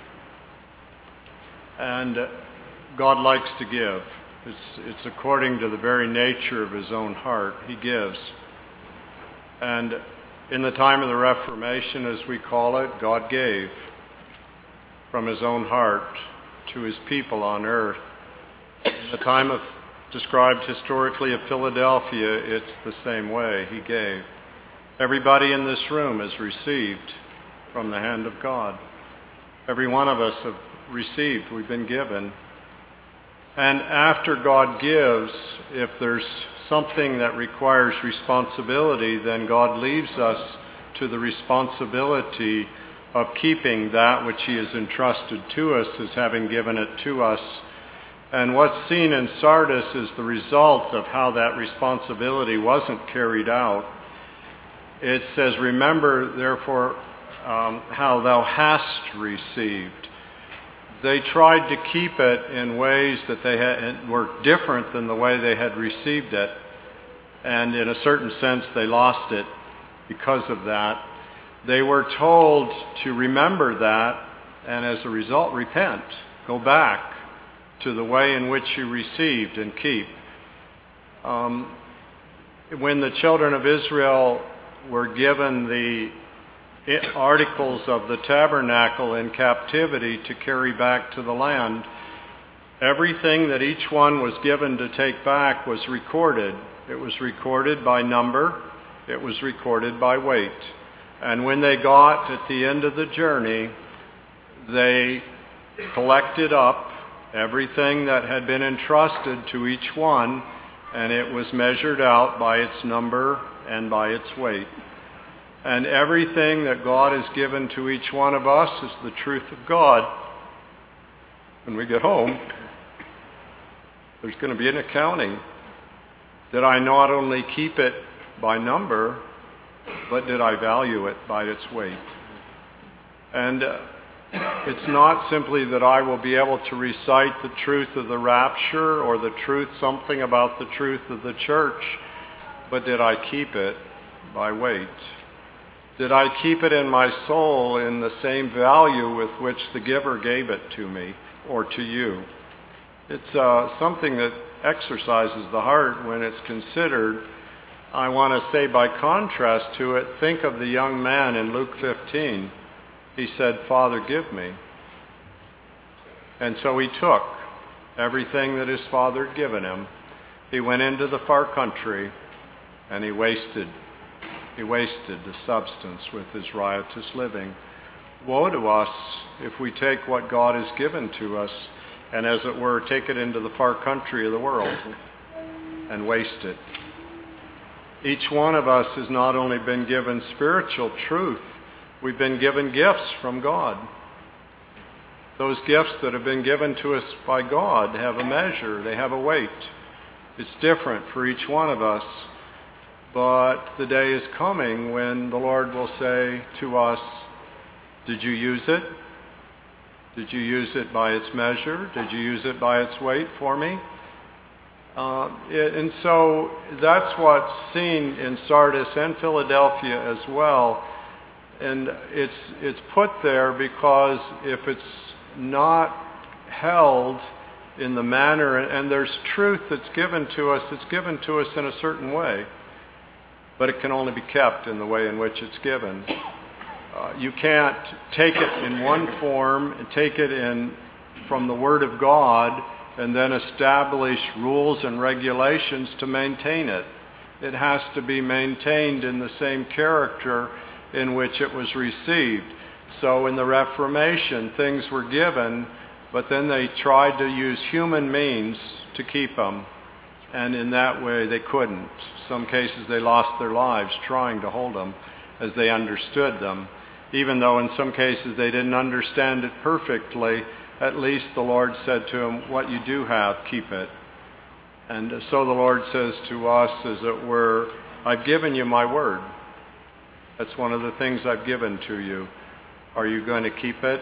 And God likes to give. It's, it's according to the very nature of his own heart. He gives. And in the time of the Reformation, as we call it, God gave from his own heart to his people on earth. In the time of described historically of Philadelphia, it's the same way. He gave. Everybody in this room has received from the hand of God. Every one of us have received. We've been given. And after God gives, if there's something that requires responsibility, then God leaves us to the responsibility of keeping that which he has entrusted to us as having given it to us. And what's seen in Sardis is the result of how that responsibility wasn't carried out. It says, remember, therefore, um, how thou hast received. They tried to keep it in ways that they had, were different than the way they had received it. And in a certain sense, they lost it because of that. They were told to remember that, and as a result, repent. Go back to the way in which you received and keep. Um, when the children of Israel were given the articles of the tabernacle in captivity to carry back to the land, everything that each one was given to take back was recorded It was recorded by number. It was recorded by weight. And when they got at the end of the journey, they collected up everything that had been entrusted to each one, and it was measured out by its number and by its weight. And everything that God has given to each one of us is the truth of God. When we get home, there's going to be an accounting. Did I not only keep it by number, but did I value it by its weight? And uh, it's not simply that I will be able to recite the truth of the rapture or the truth, something about the truth of the church, but did I keep it by weight? Did I keep it in my soul in the same value with which the giver gave it to me or to you? It's uh, something that exercises the heart when it's considered. I want to say by contrast to it, think of the young man in Luke fifteen. He said, "Father, give me." And so he took everything that his father had given him. He went into the far country and he wasted He wasted the substance with his riotous living. Woe to us if we take what God has given to us and, as it were, take it into the far country of the world and waste it. Each one of us has not only been given spiritual truth, we've been given gifts from God. Those gifts that have been given to us by God have a measure, they have a weight. It's different for each one of us. But the day is coming when the Lord will say to us, did you use it? Did you use it by its measure? Did you use it by its weight for me? Uh, it, and so that's what's seen in Sardis and Philadelphia as well. And it's, it's put there because if it's not held in the manner, and there's truth that's given to us, it's given to us in a certain way. But it can only be kept in the way in which it's given. Uh, you can't take it in one form and take it in from the Word of God and then establish rules and regulations to maintain it. It has to be maintained in the same character in which it was received. So in the Reformation, things were given, but then they tried to use human means to keep them. And in that way, they couldn't. Some cases, they lost their lives trying to hold them as they understood them. Even though in some cases they didn't understand it perfectly, at least the Lord said to them, what you do have, keep it. And so the Lord says to us, as it were, I've given you my word. That's one of the things I've given to you. Are you going to keep it?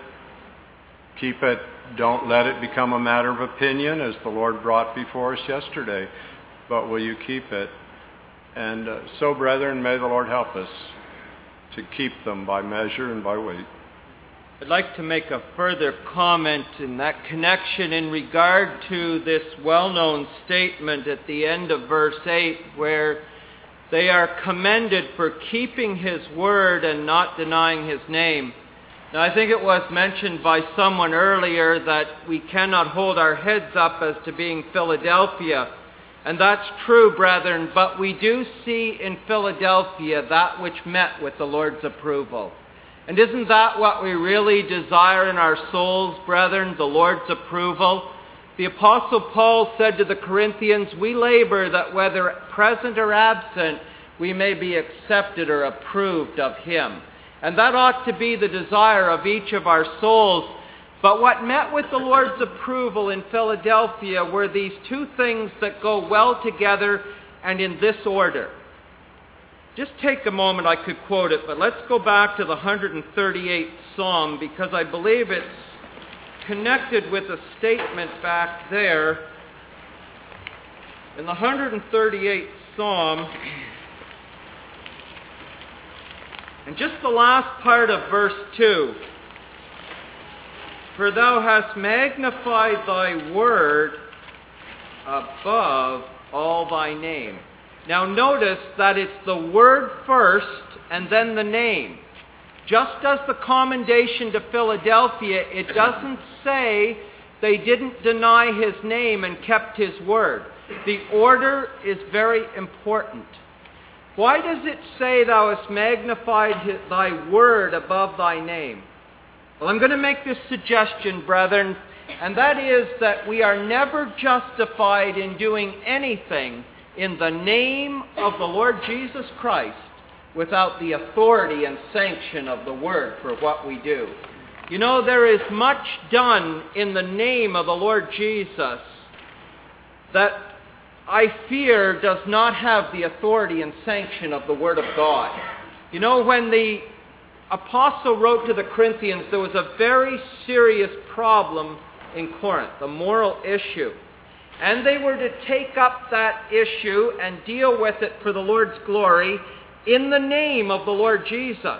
Keep it. Don't let it become a matter of opinion, as the Lord brought before us yesterday. But will you keep it? And uh, so, brethren, may the Lord help us to keep them by measure and by weight. I'd like to make a further comment in that connection in regard to this well-known statement at the end of verse eight, where they are commended for keeping his word and not denying his name. Now, I think it was mentioned by someone earlier that we cannot hold our heads up as to being Philadelphia. And that's true, brethren, but we do see in Philadelphia that which met with the Lord's approval. And isn't that what we really desire in our souls, brethren, the Lord's approval? The Apostle Paul said to the Corinthians, we labor that whether present or absent, we may be accepted or approved of him. And that ought to be the desire of each of our souls. But what met with the Lord's approval in Philadelphia were these two things that go well together and in this order. Just take a moment, I could quote it, but let's go back to the one hundred thirty-eighth Psalm, because I believe it's connected with a statement back there. In the one hundred thirty-eighth Psalm, and just the last part of verse two, for thou hast magnified thy word above all thy name. Now notice that it's the word first and then the name. Just as the commendation to Philadelphia, it doesn't say they didn't deny his name and kept his word. The order is very important. Why does it say, thou hast magnified thy word above thy name? Well, I'm going to make this suggestion, brethren, and that is that we are never justified in doing anything in the name of the Lord Jesus Christ without the authority and sanction of the Word for what we do. You know, there is much done in the name of the Lord Jesus that I fear does not have the authority and sanction of the Word of God. You know, when the apostle wrote to the Corinthians, there was a very serious problem in Corinth, a moral issue. And they were to take up that issue and deal with it for the Lord's glory in the name of the Lord Jesus.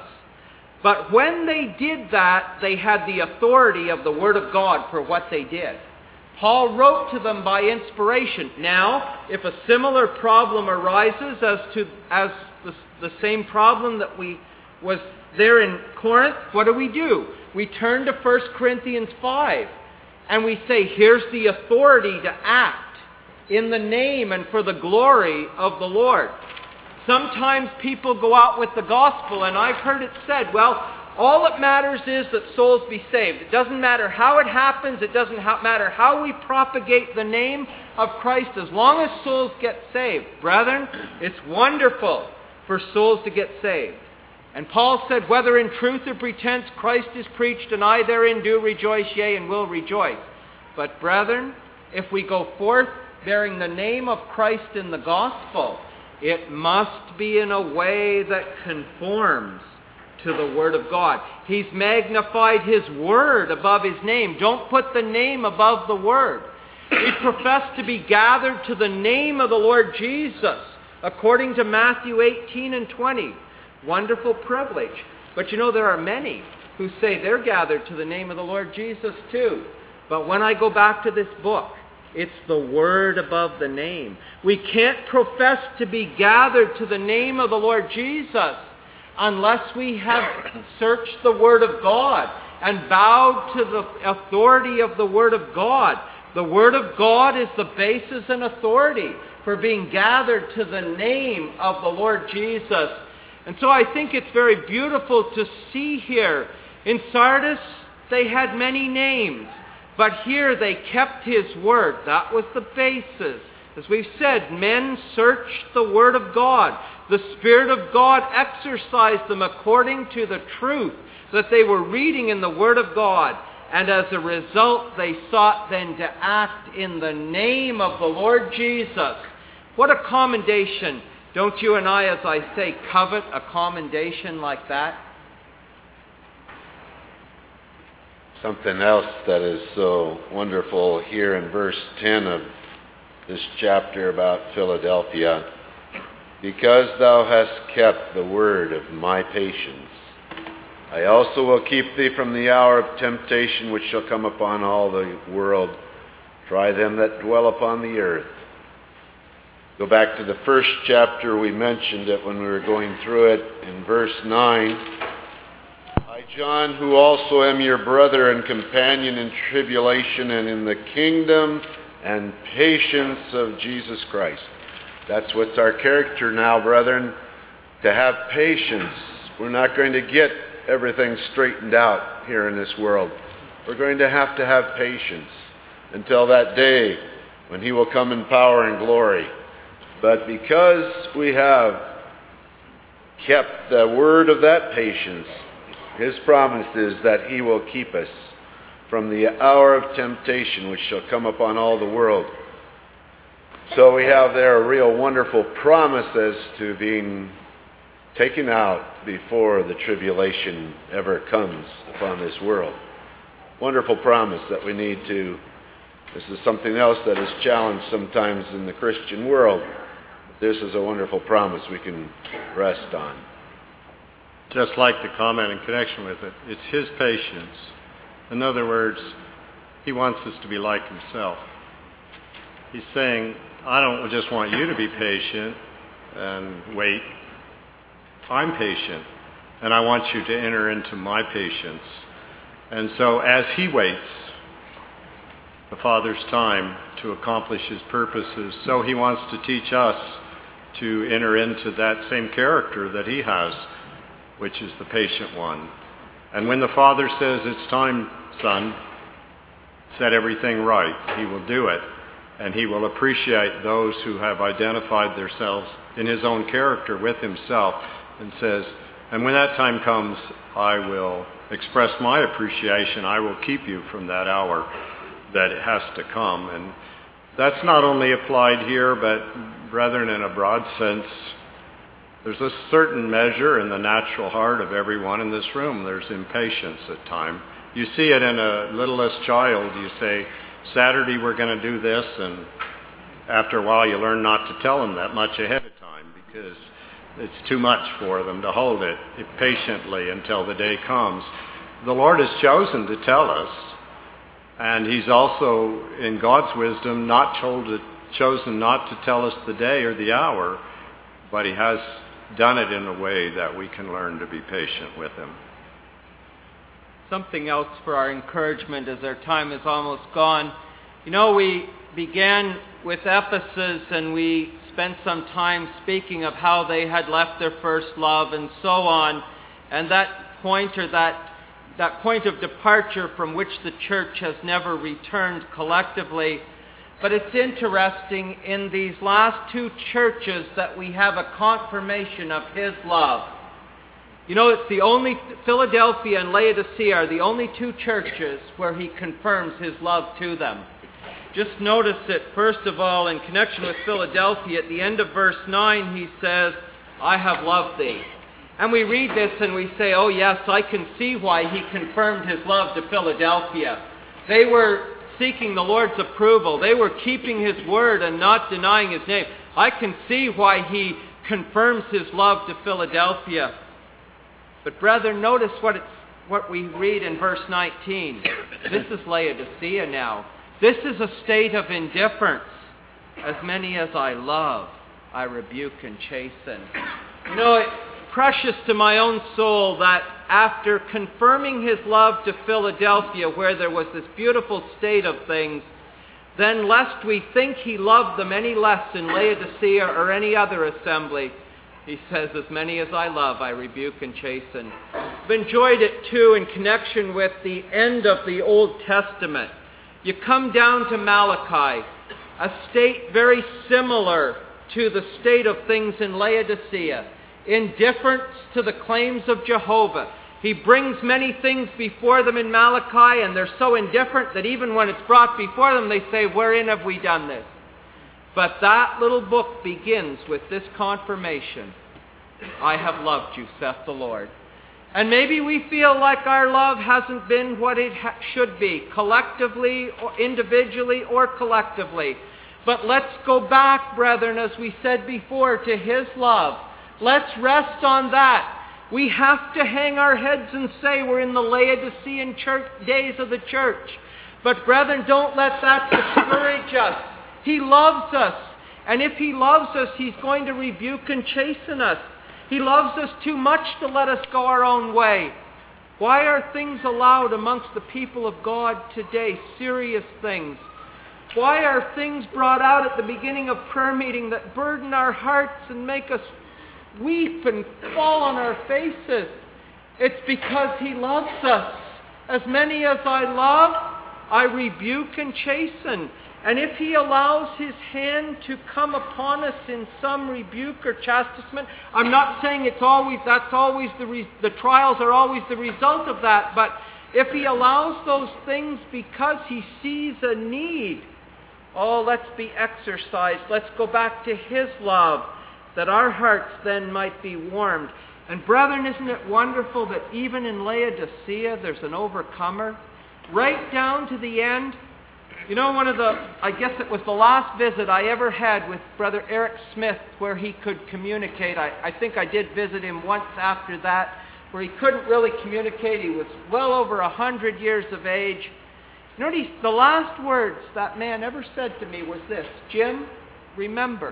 But when they did that, they had the authority of the Word of God for what they did. Paul wrote to them by inspiration. Now, if a similar problem arises as to as the, the same problem that we was there in Corinth, what do we do? We turn to First Corinthians five and we say, here's the authority to act in the name and for the glory of the Lord. Sometimes people go out with the gospel, and I've heard it said, well, all that matters is that souls be saved. It doesn't matter how it happens. It doesn't ha- matter how we propagate the name of Christ, as long as souls get saved. Brethren, it's wonderful for souls to get saved. And Paul said, whether in truth or pretense Christ is preached, and I therein do rejoice, yea, and will rejoice. But brethren, if we go forth bearing the name of Christ in the gospel, it must be in a way that conforms to the Word of God. He's magnified His Word above His name. Don't put the name above the Word. We profess to be gathered to the name of the Lord Jesus, according to Matthew eighteen and twenty. Wonderful privilege. But you know, there are many who say they're gathered to the name of the Lord Jesus too. But when I go back to this book, it's the Word above the name. We can't profess to be gathered to the name of the Lord Jesus unless we have searched the Word of God and bowed to the authority of the Word of God. The Word of God is the basis and authority for being gathered to the name of the Lord Jesus. And so I think it's very beautiful to see here. In Sardis, they had many names. But here they kept His Word. That was the basis. As we've said, men searched the Word of God. The Spirit of God exercised them according to the truth that they were reading in the Word of God. And as a result, they sought then to act in the name of the Lord Jesus. What a commendation. Don't you and I, as I say, covet a commendation like that? Something else that is so wonderful here in verse ten of this chapter about Philadelphia. Because thou hast kept the word of my patience, I also will keep thee from the hour of temptation which shall come upon all the world. Try them that dwell upon the earth. Go back to the first chapter. We mentioned it when we were going through it in verse nine. I, John, who also am your brother and companion in tribulation and in the kingdom and patience of Jesus Christ. That's what's our character now, brethren, to have patience. We're not going to get everything straightened out here in this world. We're going to have to have patience until that day when He will come in power and glory. But because we have kept the word of that patience, His promise is that He will keep us from the hour of temptation which shall come upon all the world. So we have there a real wonderful promise as to being taken out before the tribulation ever comes upon this world. Wonderful promise that we need to. This is something else that is challenged sometimes in the Christian world. This is a wonderful promise we can rest on. Just like the comment in connection with it, it's His patience. In other words, He wants us to be like Himself. He's saying, I don't just want you to be patient and wait. I'm patient, and I want you to enter into my patience. And so as He waits, the Father's time to accomplish his purposes. So he wants to teach us to enter into that same character that he has, which is the patient one. And when the Father says, it's time, son, set everything right, he will do it. And he will appreciate those who have identified themselves in his own character with himself, and says, and when that time comes, I will express my appreciation. I will keep you from that hour that it has to come. And that's not only applied here, but brethren, in a broad sense, there's a certain measure in the natural heart of everyone in this room. There's impatience at times. You see it in a littlest child. You say, Saturday we're going to do this, and after a while you learn not to tell them that much ahead of time because it's too much for them to hold it patiently until the day comes. The Lord has chosen to tell us, and he's also, in God's wisdom, not told, chosen not to tell us the day or the hour, but he has done it in a way that we can learn to be patient with him. Something else for our encouragement as our time is almost gone. You know, we began with Ephesus and we spent some time speaking of how they had left their first love and so on. And that point or that, that point of departure from which the church has never returned collectively. But it's interesting, in these last two churches that we have a confirmation of his love. You know, it's the only, Philadelphia and Laodicea are the only two churches where he confirms his love to them. Just notice it, first of all, in connection with Philadelphia, at the end of verse nine, he says, I have loved thee. And we read this and we say, oh yes, I can see why he confirmed his love to Philadelphia. They were seeking the Lord's approval. They were keeping his word and not denying his name. I can see why he confirms his love to Philadelphia. But brethren, notice what it's what we read in verse nineteen. This is Laodicea now. This is a state of indifference. As many as I love, I rebuke and chasten. You know, it's precious to my own soul that after confirming his love to Philadelphia, where there was this beautiful state of things, then lest we think he loved them any less in Laodicea or any other assembly, he says, as many as I love, I rebuke and chasten. I've enjoyed it too in connection with the end of the Old Testament. You come down to Malachi, a state very similar to the state of things in Laodicea. Indifference to the claims of Jehovah. He brings many things before them in Malachi, and they're so indifferent that even when it's brought before them, they say, wherein have we done this? But that little book begins with this confirmation. I have loved you, saith the Lord. And maybe we feel like our love hasn't been what it ha- should be, collectively, or individually, or collectively. But let's go back, brethren, as we said before, to his love. Let's rest on that. We have to hang our heads and say we're in the Laodicean church, days of the church. But brethren, don't let that discourage us. He loves us. And if he loves us, he's going to rebuke and chasten us. He loves us too much to let us go our own way. Why are things allowed amongst the people of God today? Serious things. Why are things brought out at the beginning of prayer meeting that burden our hearts and make us weep and fall on our faces? It's because he loves us. As many as I love, I rebuke and chasten. And if he allows his hand to come upon us in some rebuke or chastisement, I'm not saying it's always, that's always the, re, the trials are always the result of that, but if he allows those things because he sees a need, oh, let's be exercised. Let's go back to his love, that our hearts then might be warmed. And brethren, isn't it wonderful that even in Laodicea there's an overcomer? Right down to the end. You know, one of the, I guess it was the last visit I ever had with Brother Eric Smith where he could communicate. I, I think I did visit him once after that where he couldn't really communicate. He was well over a hundred years of age. You know what he, the last words that man ever said to me was this: Jim, remember,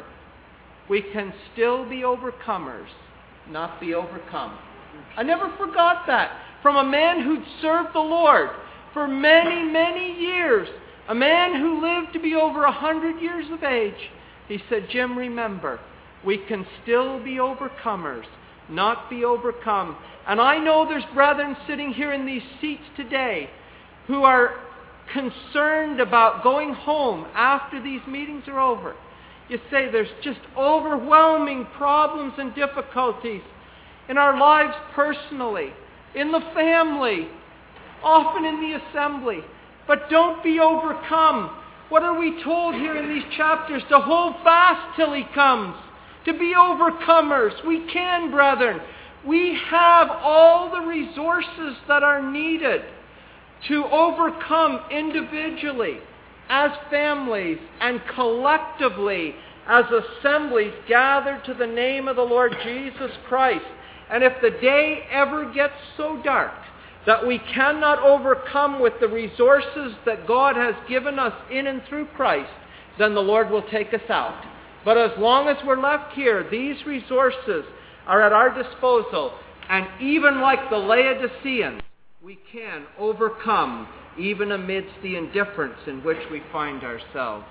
we can still be overcomers, not be overcome. I never forgot that. From a man who'd served the Lord for many, many years, a man who lived to be over a hundred years of age. He said, Jim, remember, we can still be overcomers, not be overcome. And I know there's brethren sitting here in these seats today who are concerned about going home after these meetings are over. You say there's just overwhelming problems and difficulties in our lives personally, in the family, often in the assembly. But don't be overcome. What are we told here in these chapters? To hold fast till He comes. To be overcomers. We can, brethren. We have all the resources that are needed to overcome individually, as families, and collectively as assemblies gathered to the name of the Lord Jesus Christ. And if the day ever gets so dark that we cannot overcome with the resources that God has given us in and through Christ, then the Lord will take us out. But as long as we're left here, these resources are at our disposal. And even like the Laodiceans, we can overcome even amidst the indifference in which we find ourselves.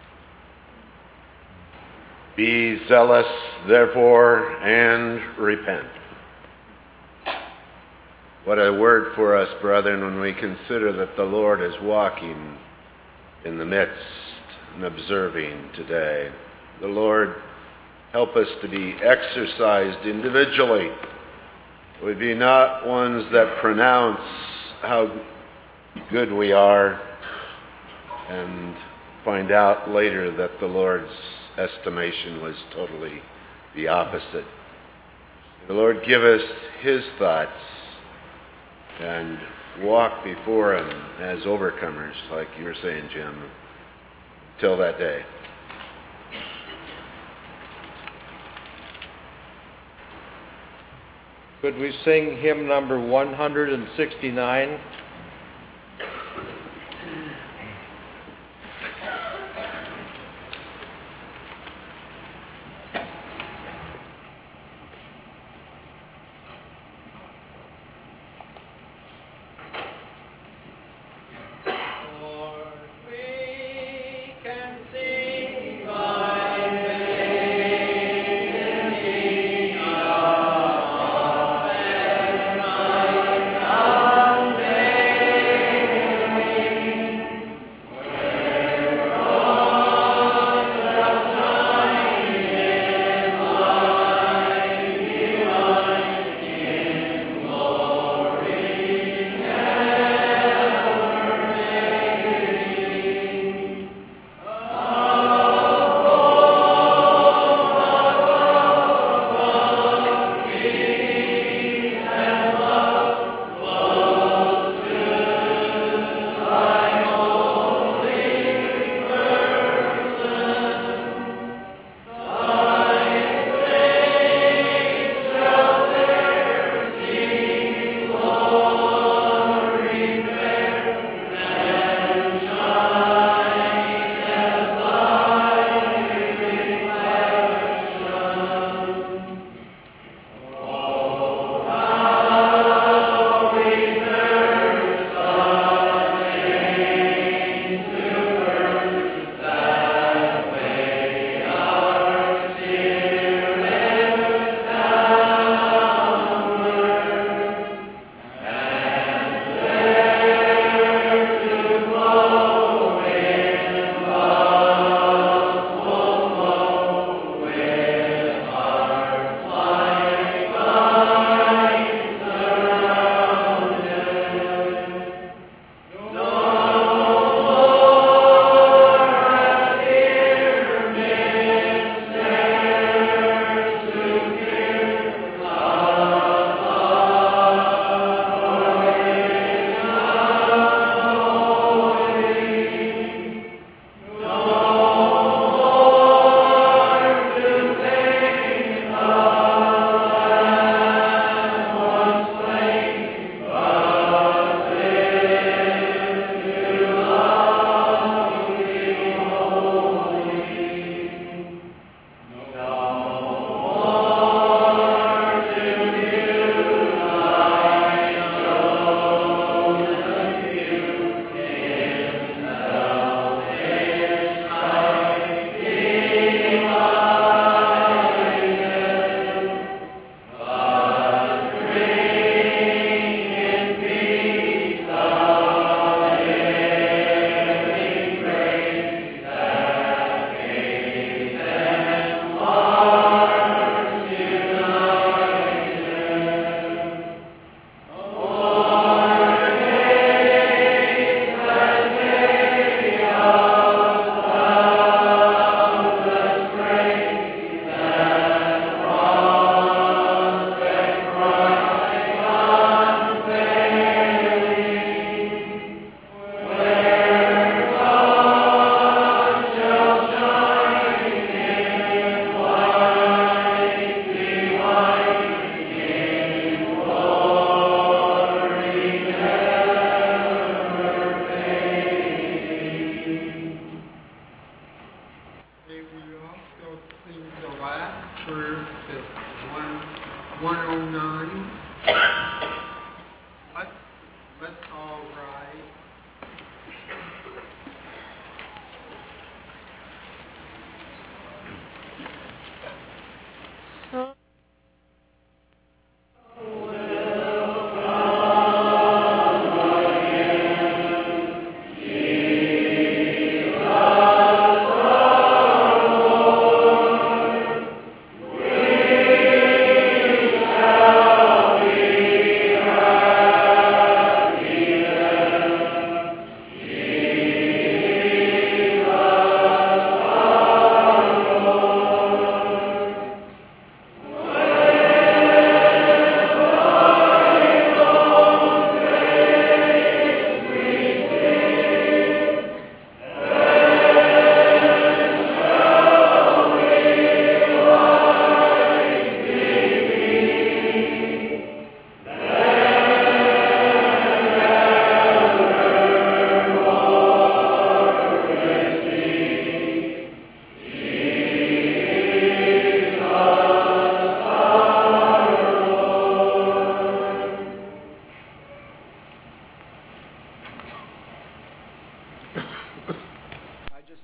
Be zealous, therefore, and repent. What a word for us, brethren, when we consider that the Lord is walking in the midst and observing today. The Lord help us to be exercised individually. We be not ones that pronounce how good we are and find out later that the Lord's estimation was totally the opposite. The Lord give us His thoughts and walk before Him as overcomers, like you were saying, Jim, till that day. Could we sing hymn number one hundred sixty-nine? Amen.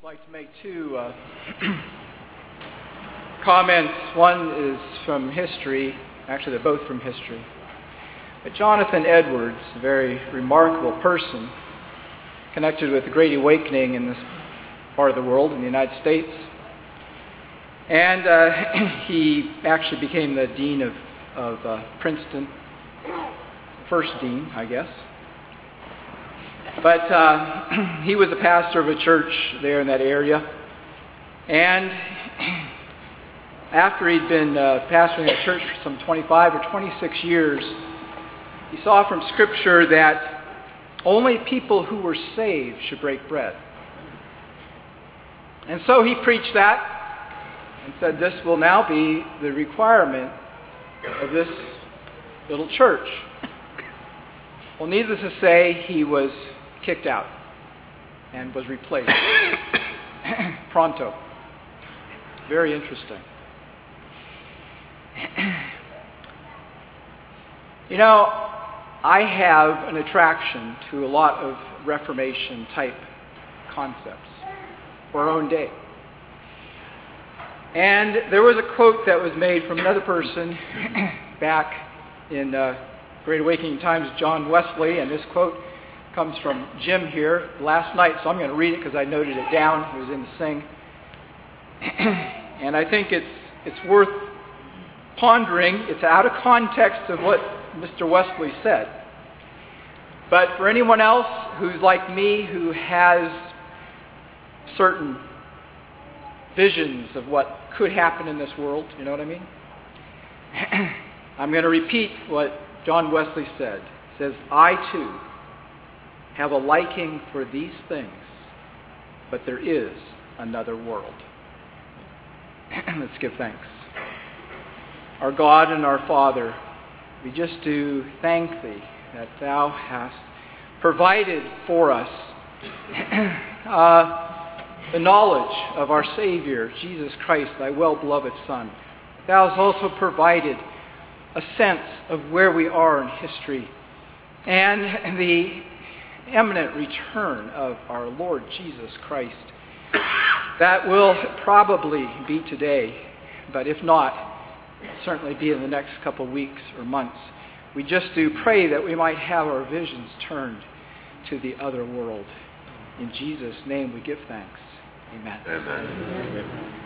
I'd like to make two uh, comments. One is from history. Actually, they're both from history. But Jonathan Edwards, a very remarkable person, connected with the Great Awakening in this part of the world, in the United States. And uh, he actually became the dean of, of uh, Princeton, first dean, I guess. But uh, he was a pastor of a church there in that area. And after he'd been uh, pastoring that church for some twenty-five or twenty-six years, he saw from Scripture that only people who were saved should break bread. And so he preached that and said, this will now be the requirement of this little church. Well, needless to say, he was kicked out and was replaced. Pronto. Very interesting. You know, I have an attraction to a lot of Reformation type concepts for our own day. And there was a quote that was made from another person back in uh, Great Awakening times, John Wesley, and this quote comes from Jim here last night, so I'm going to read it because I noted it down. He was in the sing. And I think it's it's worth pondering. It's out of context of what Mister Wesley said. But for anyone else who's like me, who has certain visions of what could happen in this world, you know what I mean? I'm going to repeat what John Wesley said. He says, I too have a liking for these things, but there is another world. Let's give thanks. Our God and our Father, we just do thank Thee that Thou hast provided for us uh, the knowledge of our Savior, Jesus Christ, Thy well-beloved Son. Thou hast also provided a sense of where we are in history and the imminent return of our Lord Jesus Christ. That will probably be today, but if not, it'll certainly be in the next couple of weeks or months. We just do pray that we might have our visions turned to the other world. In Jesus' name we give thanks. Amen. Amen. Amen.